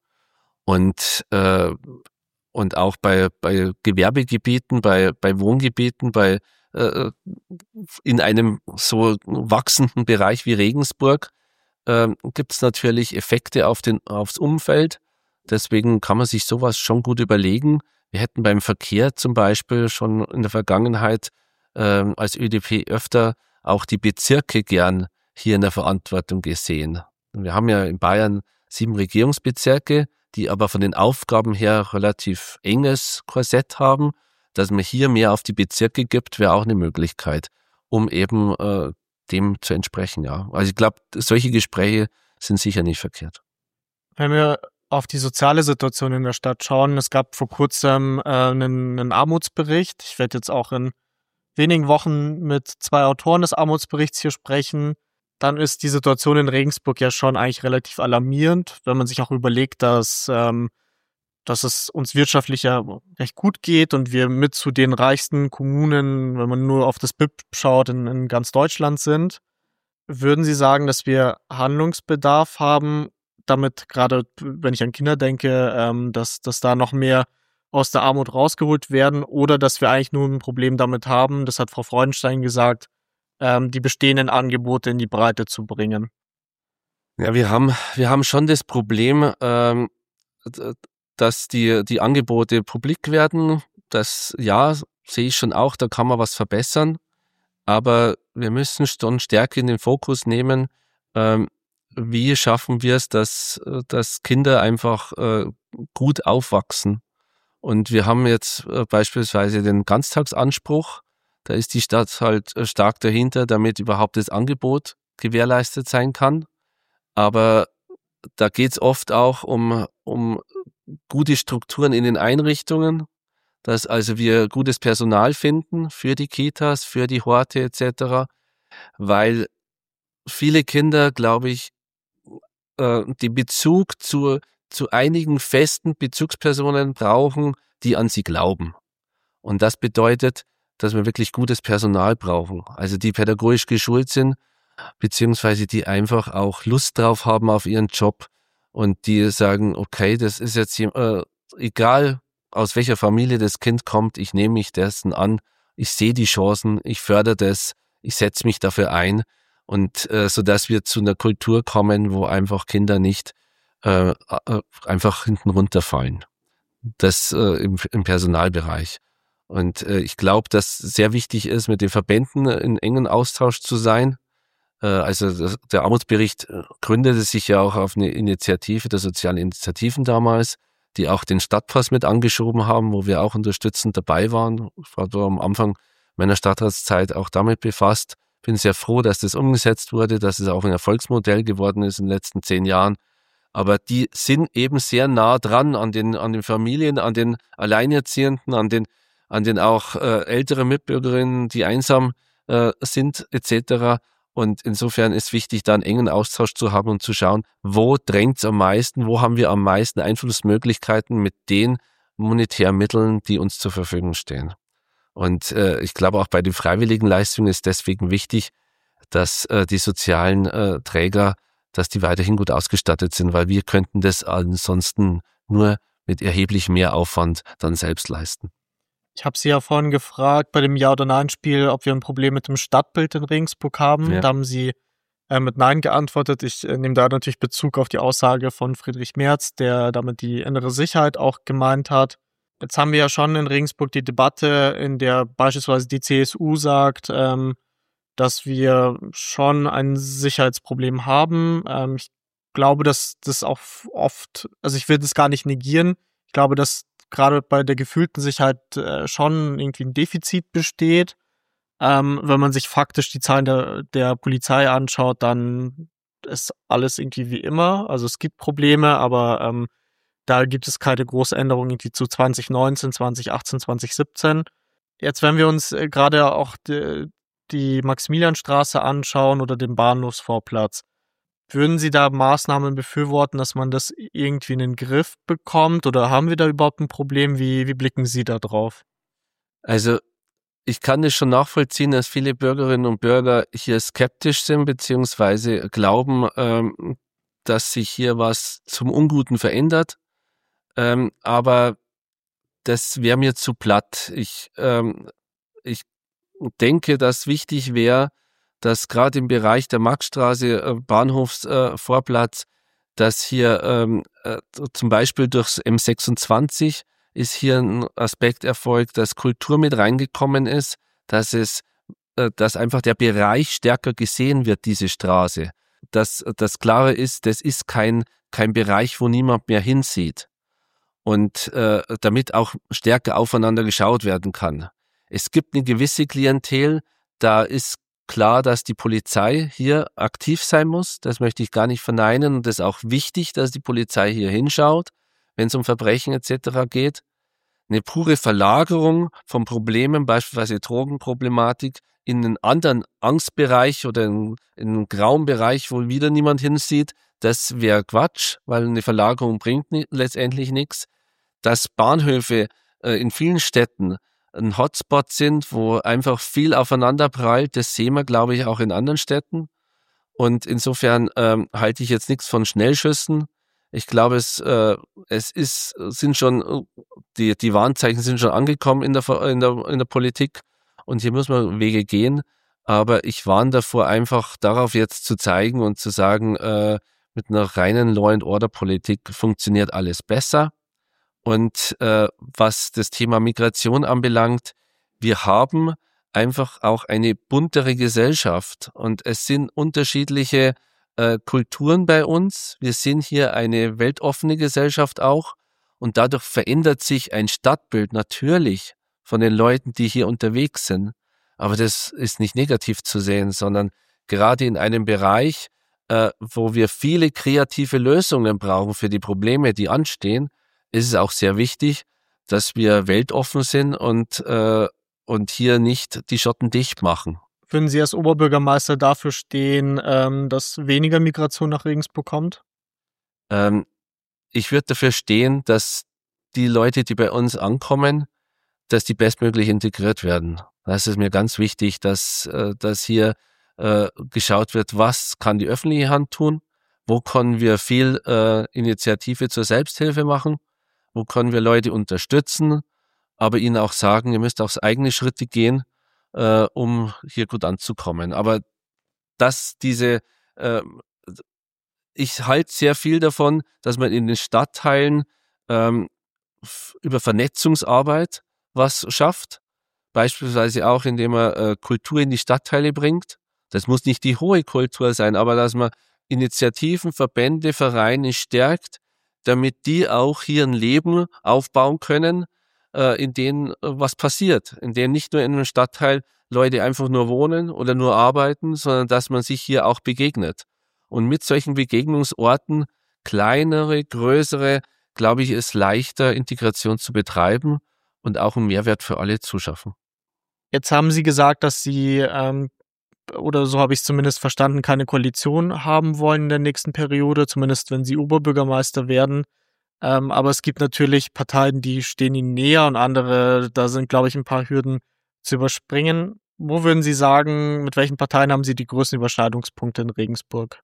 Und, äh, und auch bei, bei Gewerbegebieten, bei, bei Wohngebieten, bei äh, in einem so wachsenden Bereich wie Regensburg äh, gibt es natürlich Effekte auf den, aufs Umfeld. Deswegen kann man sich sowas schon gut überlegen. Wir hätten beim Verkehr zum Beispiel schon in der Vergangenheit äh, als Ö D P öfter auch die Bezirke gern hier in der Verantwortung gesehen. Wir haben ja in Bayern sieben Regierungsbezirke, die aber von den Aufgaben her relativ enges Korsett haben. Dass man hier mehr auf die Bezirke gibt, wäre auch eine Möglichkeit, um eben äh, dem zu entsprechen. Ja. Also ich glaube, solche Gespräche sind sicher nicht verkehrt. Wenn wir auf die soziale Situation in der Stadt schauen, es gab vor kurzem äh, einen, einen Armutsbericht. Ich werde jetzt auch in wenigen Wochen mit zwei Autoren des Armutsberichts hier sprechen. Dann ist die Situation in Regensburg ja schon eigentlich relativ alarmierend, wenn man sich auch überlegt, dass, ähm, dass es uns wirtschaftlich ja recht gut geht und wir mit zu den reichsten Kommunen, wenn man nur auf das B I P schaut, in, in ganz Deutschland sind. Würden Sie sagen, dass wir Handlungsbedarf haben, damit gerade, wenn ich an Kinder denke, ähm, dass, dass da noch mehr aus der Armut rausgeholt werden oder dass wir eigentlich nur ein Problem damit haben, das hat Frau Freudenstein gesagt, ähm, die bestehenden Angebote in die Breite zu bringen? Ja, wir haben, wir haben schon das Problem, ähm, dass die, die Angebote publik werden. Das, ja, sehe ich schon auch, da kann man was verbessern. Aber wir müssen schon stärker in den Fokus nehmen, ähm, wie schaffen wir es, dass, dass Kinder einfach äh, gut aufwachsen. Und wir haben jetzt äh, beispielsweise den Ganztagsanspruch. Da ist die Stadt halt äh, stark dahinter, damit überhaupt das Angebot gewährleistet sein kann. Aber da geht es oft auch um, um gute Strukturen in den Einrichtungen, dass also wir gutes Personal finden für die Kitas, für die Horte et cetera, weil viele Kinder, glaube ich, den Bezug zu, zu einigen festen Bezugspersonen brauchen, die an sie glauben. Und das bedeutet, dass wir wirklich gutes Personal brauchen, also die pädagogisch geschult sind, beziehungsweise die einfach auch Lust drauf haben auf ihren Job und die sagen, okay, das ist jetzt äh, egal, aus welcher Familie das Kind kommt, ich nehme mich dessen an, ich sehe die Chancen, ich fördere das, ich setze mich dafür ein und äh, so dass wir zu einer Kultur kommen, wo einfach Kinder nicht äh, äh, einfach hinten runterfallen. Das äh, im, im Personalbereich. Und äh, ich glaube, dass sehr wichtig ist, mit den Verbänden in engen Austausch zu sein. Äh, also das, der Armutsbericht gründete sich ja auch auf eine Initiative der sozialen Initiativen damals, die auch den Stadtpass mit angeschoben haben, wo wir auch unterstützend dabei waren. Ich war so am Anfang meiner Stadtratszeit auch damit befasst. Bin sehr froh, dass das umgesetzt wurde, dass es auch ein Erfolgsmodell geworden ist in den letzten zehn Jahren. Aber die sind eben sehr nah dran an den, an den Familien, an den Alleinerziehenden, an den, an den auch äh, älteren Mitbürgerinnen, die einsam äh, sind et cetera. Und insofern ist wichtig, da einen engen Austausch zu haben und zu schauen, wo drängt es am meisten, wo haben wir am meisten Einflussmöglichkeiten mit den monetären Mitteln, die uns zur Verfügung stehen. Und äh, ich glaube, auch bei den freiwilligen Leistungen ist deswegen wichtig, dass äh, die sozialen äh, Träger, dass die weiterhin gut ausgestattet sind, weil wir könnten das ansonsten nur mit erheblich mehr Aufwand dann selbst leisten. Ich habe Sie ja vorhin gefragt bei dem Ja- oder Nein-Spiel, ob wir ein Problem mit dem Stadtbild in Regensburg haben. Ja. Da haben Sie äh, mit Nein geantwortet. Ich äh, nehme da natürlich Bezug auf die Aussage von Friedrich Merz, der damit die innere Sicherheit auch gemeint hat. Jetzt haben wir ja schon in Regensburg die Debatte, in der beispielsweise die C S U sagt, ähm, dass wir schon ein Sicherheitsproblem haben. Ähm, ich glaube, dass das auch oft, also ich will das gar nicht negieren. Ich glaube, dass gerade bei der gefühlten Sicherheit äh, schon irgendwie ein Defizit besteht. Ähm, wenn man sich faktisch die Zahlen der, der Polizei anschaut, dann ist alles irgendwie wie immer. Also es gibt Probleme, aber ähm, da gibt es keine große Änderung irgendwie zu zwanzig neunzehn, zwanzig achtzehn, zwanzig siebzehn. Jetzt, wenn wir uns äh, gerade auch die, die Maximilianstraße anschauen oder den Bahnhofsvorplatz, würden Sie da Maßnahmen befürworten, dass man das irgendwie in den Griff bekommt? Oder haben wir da überhaupt ein Problem? Wie, wie blicken Sie da drauf? Also ich kann es schon nachvollziehen, dass viele Bürgerinnen und Bürger hier skeptisch sind, beziehungsweise glauben, ähm, dass sich hier was zum Unguten verändert. Ähm, aber das wäre mir zu platt. Ich, ähm, ich denke, dass wichtig wäre, dass gerade im Bereich der Maxstraße, äh, Bahnhofsvorplatz, äh, dass hier ähm, äh, zum Beispiel durchs M sechsundzwanzig ist hier ein Aspekt erfolgt, dass Kultur mit reingekommen ist, dass es, äh, dass einfach der Bereich stärker gesehen wird, diese Straße. Dass das Klare ist, das ist kein, kein Bereich, wo niemand mehr hinsieht. Und äh, damit auch stärker aufeinander geschaut werden kann. Es gibt eine gewisse Klientel, da ist klar, dass die Polizei hier aktiv sein muss. Das möchte ich gar nicht verneinen. Und es ist auch wichtig, dass die Polizei hier hinschaut, wenn es um Verbrechen et cetera geht. Eine pure Verlagerung von Problemen, beispielsweise Drogenproblematik, in einen anderen Angstbereich oder in, in einen grauen Bereich, wo wieder niemand hinsieht, das wäre Quatsch, weil eine Verlagerung bringt ni- letztendlich nichts. Dass Bahnhöfe äh, in vielen Städten ein Hotspot sind, wo einfach viel aufeinander prallt, das sehen wir, glaube ich, auch in anderen Städten. Und insofern ähm, halte ich jetzt nichts von Schnellschüssen. Ich glaube, es, äh, es ist, sind schon, die, die Warnzeichen sind schon angekommen in der, in der, in der Politik und hier muss man Wege gehen. Aber ich warne davor, einfach darauf jetzt zu zeigen und zu sagen, äh, mit einer reinen Law-and-Order-Politik funktioniert alles besser. Und äh, was das Thema Migration anbelangt, wir haben einfach auch eine buntere Gesellschaft und es sind unterschiedliche äh, Kulturen bei uns. Wir sind hier eine weltoffene Gesellschaft auch und dadurch verändert sich ein Stadtbild natürlich von den Leuten, die hier unterwegs sind. Aber das ist nicht negativ zu sehen, sondern gerade in einem Bereich, äh, wo wir viele kreative Lösungen brauchen für die Probleme, die anstehen, ist es auch sehr wichtig, dass wir weltoffen sind und, äh, und hier nicht die Schotten dicht machen. Würden Sie als Oberbürgermeister dafür stehen, ähm, dass weniger Migration nach Regensburg kommt? Ähm, ich würde dafür stehen, dass die Leute, die bei uns ankommen, dass die bestmöglich integriert werden. Das ist mir ganz wichtig, dass, äh, dass hier äh, geschaut wird, was kann die öffentliche Hand tun, wo können wir viel äh, Initiative zur Selbsthilfe machen, wo können wir Leute unterstützen, aber ihnen auch sagen, ihr müsst auch eigene Schritte gehen, äh, um hier gut anzukommen. Aber dass diese, äh, ich halte sehr viel davon, dass man in den Stadtteilen ähm, f- über Vernetzungsarbeit was schafft, beispielsweise auch, indem man äh, Kultur in die Stadtteile bringt. Das muss nicht die hohe Kultur sein, aber dass man Initiativen, Verbände, Vereine stärkt, damit die auch hier ein Leben aufbauen können, äh, in denen äh, was passiert, in denen nicht nur in einem Stadtteil Leute einfach nur wohnen oder nur arbeiten, sondern dass man sich hier auch begegnet. Und mit solchen Begegnungsorten, kleinere, größere, glaube ich, ist leichter, Integration zu betreiben und auch einen Mehrwert für alle zu schaffen. Jetzt haben Sie gesagt, dass Sie, ähm, oder so habe ich es zumindest verstanden, keine Koalition haben wollen in der nächsten Periode, zumindest wenn Sie Oberbürgermeister werden. Ähm, aber es gibt natürlich Parteien, die stehen Ihnen näher und andere, da sind, glaube ich, ein paar Hürden zu überspringen. Wo würden Sie sagen, mit welchen Parteien haben Sie die größten Überschneidungspunkte in Regensburg?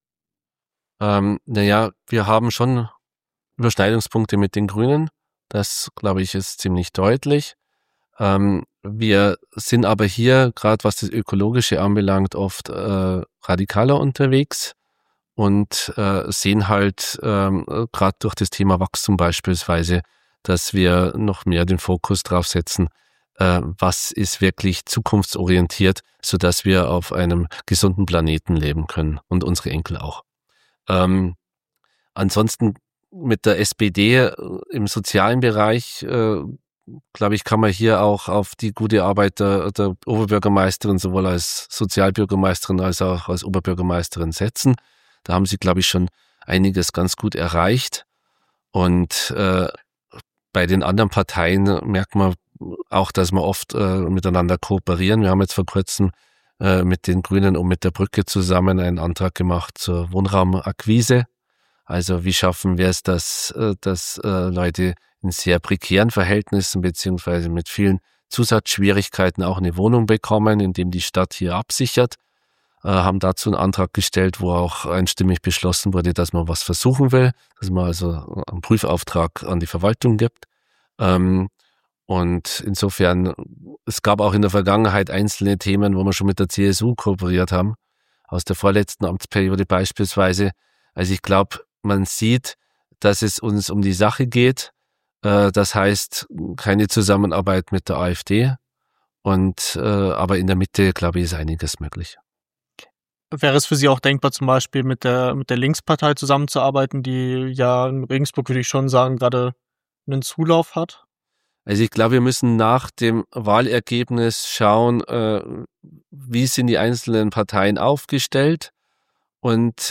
Ähm, naja, wir haben schon Überschneidungspunkte mit den Grünen. Das, glaube ich, ist ziemlich deutlich. Ähm, wir sind aber hier, gerade was das Ökologische anbelangt, oft äh, radikaler unterwegs und äh, sehen halt ähm, gerade durch das Thema Wachstum beispielsweise, dass wir noch mehr den Fokus drauf setzen, äh, was ist wirklich zukunftsorientiert, sodass wir auf einem gesunden Planeten leben können und unsere Enkel auch. Ähm, ansonsten mit der S P D im sozialen Bereich, äh, glaube ich, kann man hier auch auf die gute Arbeit der, der Oberbürgermeisterin sowohl als Sozialbürgermeisterin als auch als Oberbürgermeisterin setzen. Da haben sie, glaube ich, schon einiges ganz gut erreicht. Und äh, bei den anderen Parteien merkt man auch, dass wir oft äh, miteinander kooperieren. Wir haben jetzt vor kurzem äh, mit den Grünen und mit der Brücke zusammen einen Antrag gemacht zur Wohnraumakquise. Also wie schaffen wir es, dass, dass äh, Leute in sehr prekären Verhältnissen beziehungsweise mit vielen Zusatzschwierigkeiten auch eine Wohnung bekommen, indem die Stadt hier absichert. Äh, haben dazu einen Antrag gestellt, wo auch einstimmig beschlossen wurde, dass man was versuchen will, dass man also einen Prüfauftrag an die Verwaltung gibt. Ähm, und insofern, es gab auch in der Vergangenheit einzelne Themen, wo wir schon mit der C S U kooperiert haben, aus der vorletzten Amtsperiode beispielsweise. Also ich glaube, man sieht, dass es uns um die Sache geht. Das heißt, keine Zusammenarbeit mit der AfD. Und, aber in der Mitte, glaube ich, ist einiges möglich. Wäre es für Sie auch denkbar, zum Beispiel mit der, mit der Linkspartei zusammenzuarbeiten, die ja in Regensburg, würde ich schon sagen, gerade einen Zulauf hat? Also ich glaube, wir müssen nach dem Wahlergebnis schauen, wie sind die einzelnen Parteien aufgestellt und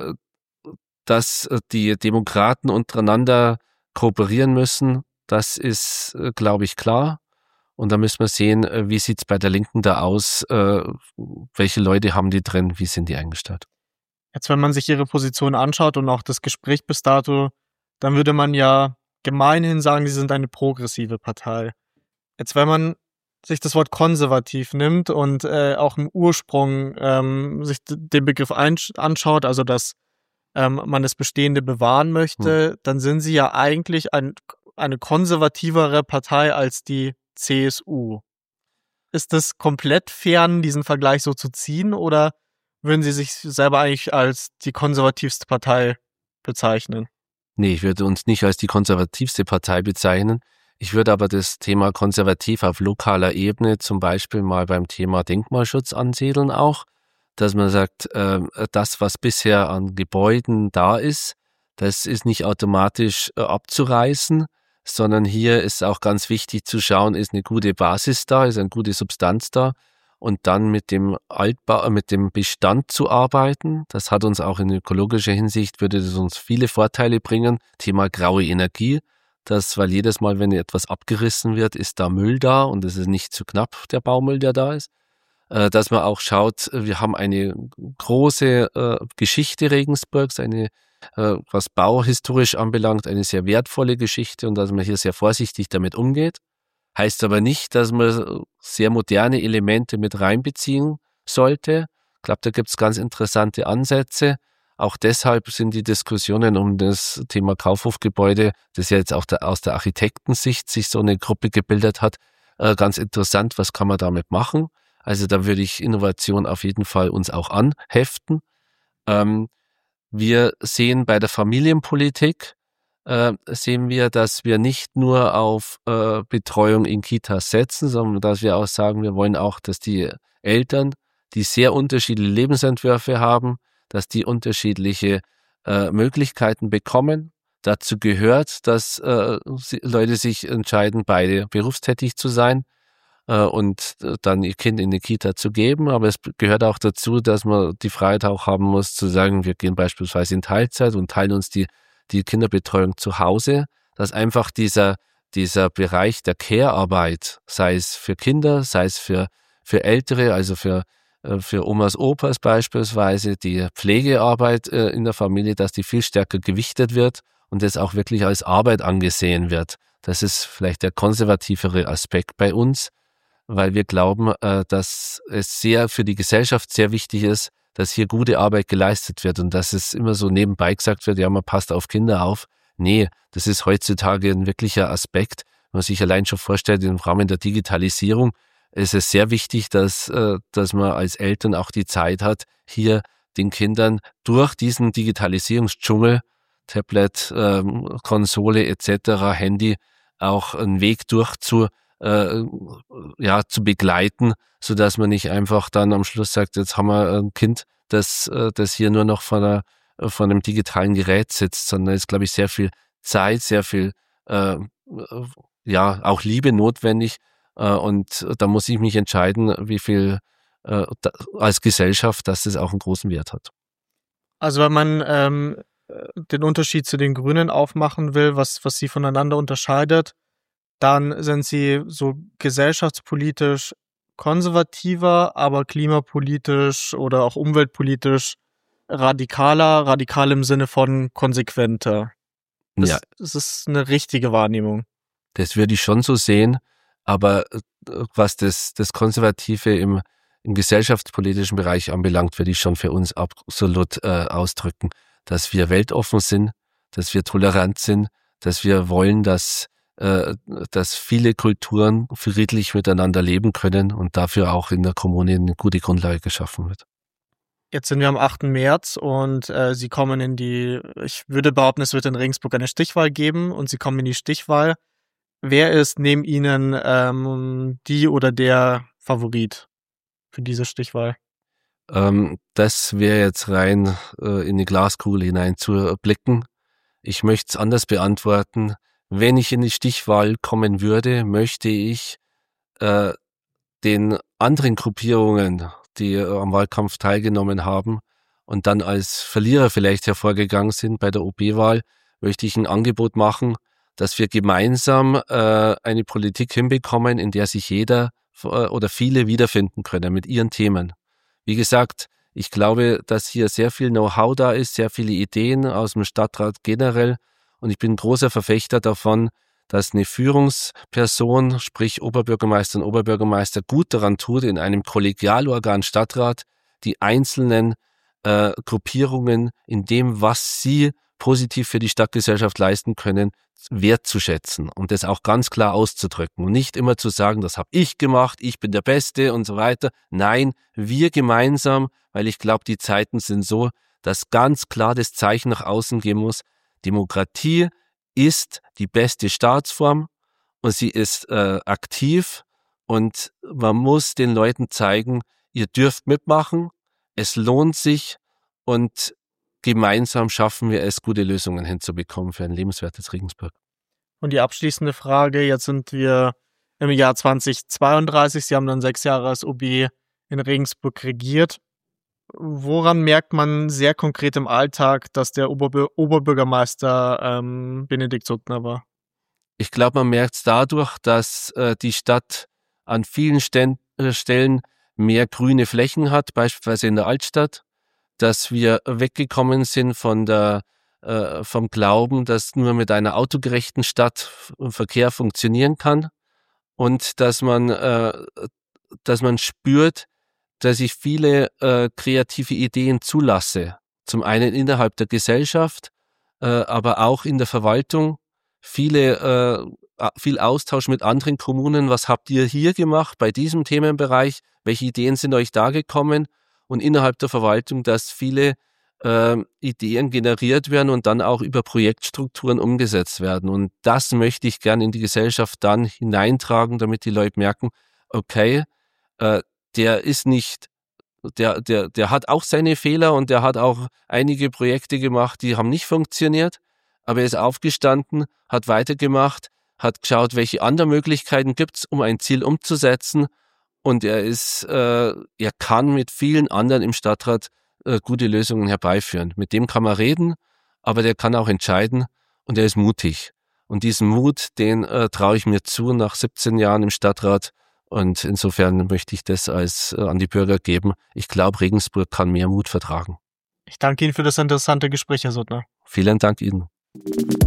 dass die Demokraten untereinander kooperieren müssen, das ist, glaube ich, klar. Und da müssen wir sehen, wie sieht's bei der Linken da aus, welche Leute haben die drin, wie sind die eingestellt. Jetzt, wenn man sich Ihre Position anschaut und auch das Gespräch bis dato, dann würde man ja gemeinhin sagen, Sie sind eine progressive Partei. Jetzt, wenn man sich das Wort konservativ nimmt und äh, auch im Ursprung ähm, sich d- den Begriff einsch- anschaut, also dass ähm, man das Bestehende bewahren möchte, hm. dann sind Sie ja eigentlich ein, eine konservativere Partei als die C S U. Ist das komplett fern, diesen Vergleich so zu ziehen, oder würden Sie sich selber eigentlich als die konservativste Partei bezeichnen? Nee, ich würde uns nicht als die konservativste Partei bezeichnen. Ich würde aber das Thema konservativ auf lokaler Ebene zum Beispiel mal beim Thema Denkmalschutz ansiedeln auch, dass man sagt, äh, das, was bisher an Gebäuden da ist, das ist nicht automatisch äh, abzureißen, sondern hier ist auch ganz wichtig zu schauen, ist eine gute Basis da, ist eine gute Substanz da und dann mit dem Altbau, mit dem Bestand zu arbeiten. Das hat uns auch in ökologischer Hinsicht, würde das uns viele Vorteile bringen. Thema graue Energie, das, weil jedes Mal, wenn etwas abgerissen wird, ist da Müll da und es ist nicht zu knapp, der Baumüll, der da ist. Äh, dass man auch schaut, wir haben eine große äh, Geschichte Regensburgs, eine was bauhistorisch anbelangt, eine sehr wertvolle Geschichte und dass man hier sehr vorsichtig damit umgeht. Heißt aber nicht, dass man sehr moderne Elemente mit reinbeziehen sollte. Ich glaube, da gibt es ganz interessante Ansätze, Auch deshalb sind die Diskussionen um das Thema Kaufhofgebäude, das ja jetzt auch der, aus der Architektensicht sich so eine Gruppe gebildet hat, äh, ganz interessant. Was kann man damit machen? Also da würde ich Innovation auf jeden Fall uns auch anheften. Ähm, wir sehen bei der Familienpolitik, äh, sehen wir, dass wir nicht nur auf äh, Betreuung in Kitas setzen, sondern dass wir auch sagen, wir wollen auch, dass die Eltern, die sehr unterschiedliche Lebensentwürfe haben, dass die unterschiedliche äh, Möglichkeiten bekommen. Dazu gehört, dass äh, Leute sich entscheiden, beide berufstätig zu sein äh, und dann ihr Kind in die Kita zu geben. Aber es gehört auch dazu, dass man die Freiheit auch haben muss, zu sagen, wir gehen beispielsweise in Teilzeit und teilen uns die, die Kinderbetreuung zu Hause. Dass einfach dieser, dieser Bereich der Care-Arbeit, sei es für Kinder, sei es für, für Ältere, also für für Omas, Opas beispielsweise, die Pflegearbeit äh, in der Familie, dass die viel stärker gewichtet wird und das auch wirklich als Arbeit angesehen wird. Das ist vielleicht der konservativere Aspekt bei uns, weil wir glauben, äh, dass es sehr für die Gesellschaft sehr wichtig ist, dass hier gute Arbeit geleistet wird und dass es immer so nebenbei gesagt wird, ja, man passt auf Kinder auf. Nee, das ist heutzutage ein wirklicher Aspekt. Wenn man sich allein schon vorstellt, im Rahmen der Digitalisierung, es ist sehr wichtig, dass, dass man als Eltern auch die Zeit hat, hier den Kindern durch diesen Digitalisierungsdschungel, Tablet, ähm, Konsole et cetera, Handy, auch einen Weg durch zu, äh, ja, zu begleiten, so dass man nicht einfach dann am Schluss sagt, jetzt haben wir ein Kind, das, das hier nur noch von, einer, von einem digitalen Gerät sitzt, sondern es ist, glaube ich, sehr viel Zeit, sehr viel, äh, ja, auch Liebe notwendig. Und da muss ich mich entscheiden, wie viel äh, da, als Gesellschaft, dass das auch einen großen Wert hat. Also wenn man ähm, den Unterschied zu den Grünen aufmachen will, was, was sie voneinander unterscheidet, dann sind sie so gesellschaftspolitisch konservativer, aber klimapolitisch oder auch umweltpolitisch radikaler, radikal im Sinne von konsequenter. Das, ja. Das ist eine richtige Wahrnehmung. Das würde ich schon so sehen. Aber was das, das Konservative im, im gesellschaftspolitischen Bereich anbelangt, würde ich schon für uns absolut äh, ausdrücken, dass wir weltoffen sind, dass wir tolerant sind, dass wir wollen, dass, äh, dass viele Kulturen friedlich miteinander leben können und dafür auch in der Kommune eine gute Grundlage geschaffen wird. Jetzt sind wir am achten März und äh, Sie kommen in die, ich würde behaupten, es wird in Regensburg eine Stichwahl geben und Sie kommen in die Stichwahl. Wer ist neben Ihnen ähm, die oder der Favorit für diese Stichwahl? Ähm, das wäre jetzt rein äh, in die Glaskugel hinein zu blicken. Ich möchte es anders beantworten. Wenn ich in die Stichwahl kommen würde, möchte ich äh, den anderen Gruppierungen, die äh, am Wahlkampf teilgenommen haben und dann als Verlierer vielleicht hervorgegangen sind bei der O B-Wahl, möchte ich ein Angebot machen, dass wir gemeinsam äh, eine Politik hinbekommen, in der sich jeder äh, oder viele wiederfinden können mit ihren Themen. Wie gesagt, ich glaube, dass hier sehr viel Know-how da ist, sehr viele Ideen aus dem Stadtrat generell und ich bin ein großer Verfechter davon, dass eine Führungsperson, sprich Oberbürgermeister und Oberbürgermeister, gut daran tut, in einem Kollegialorgan Stadtrat die einzelnen äh, Gruppierungen in dem, was sie positiv für die Stadtgesellschaft leisten können, wertzuschätzen und das auch ganz klar auszudrücken und nicht immer zu sagen, das habe ich gemacht, ich bin der Beste und so weiter. Nein, wir gemeinsam, weil ich glaube, die Zeiten sind so, dass ganz klar das Zeichen nach außen gehen muss, Demokratie ist die beste Staatsform und sie ist äh, aktiv und man muss den Leuten zeigen, ihr dürft mitmachen, es lohnt sich und gemeinsam schaffen wir es, gute Lösungen hinzubekommen für ein lebenswertes Regensburg. Und die abschließende Frage, jetzt sind wir im Jahr zweitausendzweiunddreißig, Sie haben dann sechs Jahre als O B in Regensburg regiert. Woran merkt man sehr konkret im Alltag, dass der Oberbür- Oberbürgermeister ähm, Benedikt Suttner war? Ich glaube, man merkt es dadurch, dass äh, die Stadt an vielen Sten- äh, Stellen mehr grüne Flächen hat, beispielsweise in der Altstadt, dass wir weggekommen sind von der, äh, vom Glauben, dass nur mit einer autogerechten Stadt Verkehr funktionieren kann und dass man, äh, dass man spürt, dass ich viele äh, kreative Ideen zulasse, zum einen innerhalb der Gesellschaft, äh, aber auch in der Verwaltung. Viele, äh, viel Austausch mit anderen Kommunen. Was habt ihr hier gemacht bei diesem Themenbereich? Welche Ideen sind euch da gekommen? Und innerhalb der Verwaltung, dass viele äh, Ideen generiert werden und dann auch über Projektstrukturen umgesetzt werden. Und das möchte ich gerne in die Gesellschaft dann hineintragen, damit die Leute merken, okay, äh, der ist nicht, der, der, der hat auch seine Fehler und der hat auch einige Projekte gemacht, die haben nicht funktioniert, aber er ist aufgestanden, hat weitergemacht, hat geschaut, welche anderen Möglichkeiten gibt's, um ein Ziel umzusetzen, und er ist, äh, er kann mit vielen anderen im Stadtrat äh, gute Lösungen herbeiführen. Mit dem kann man reden, aber der kann auch entscheiden und er ist mutig. Und diesen Mut, den äh, traue ich mir zu nach siebzehn Jahren im Stadtrat. Und insofern möchte ich das als äh, an die Bürger geben. Ich glaube, Regensburg kann mehr Mut vertragen. Ich danke Ihnen für das interessante Gespräch, Herr Suttner. Vielen Dank Ihnen.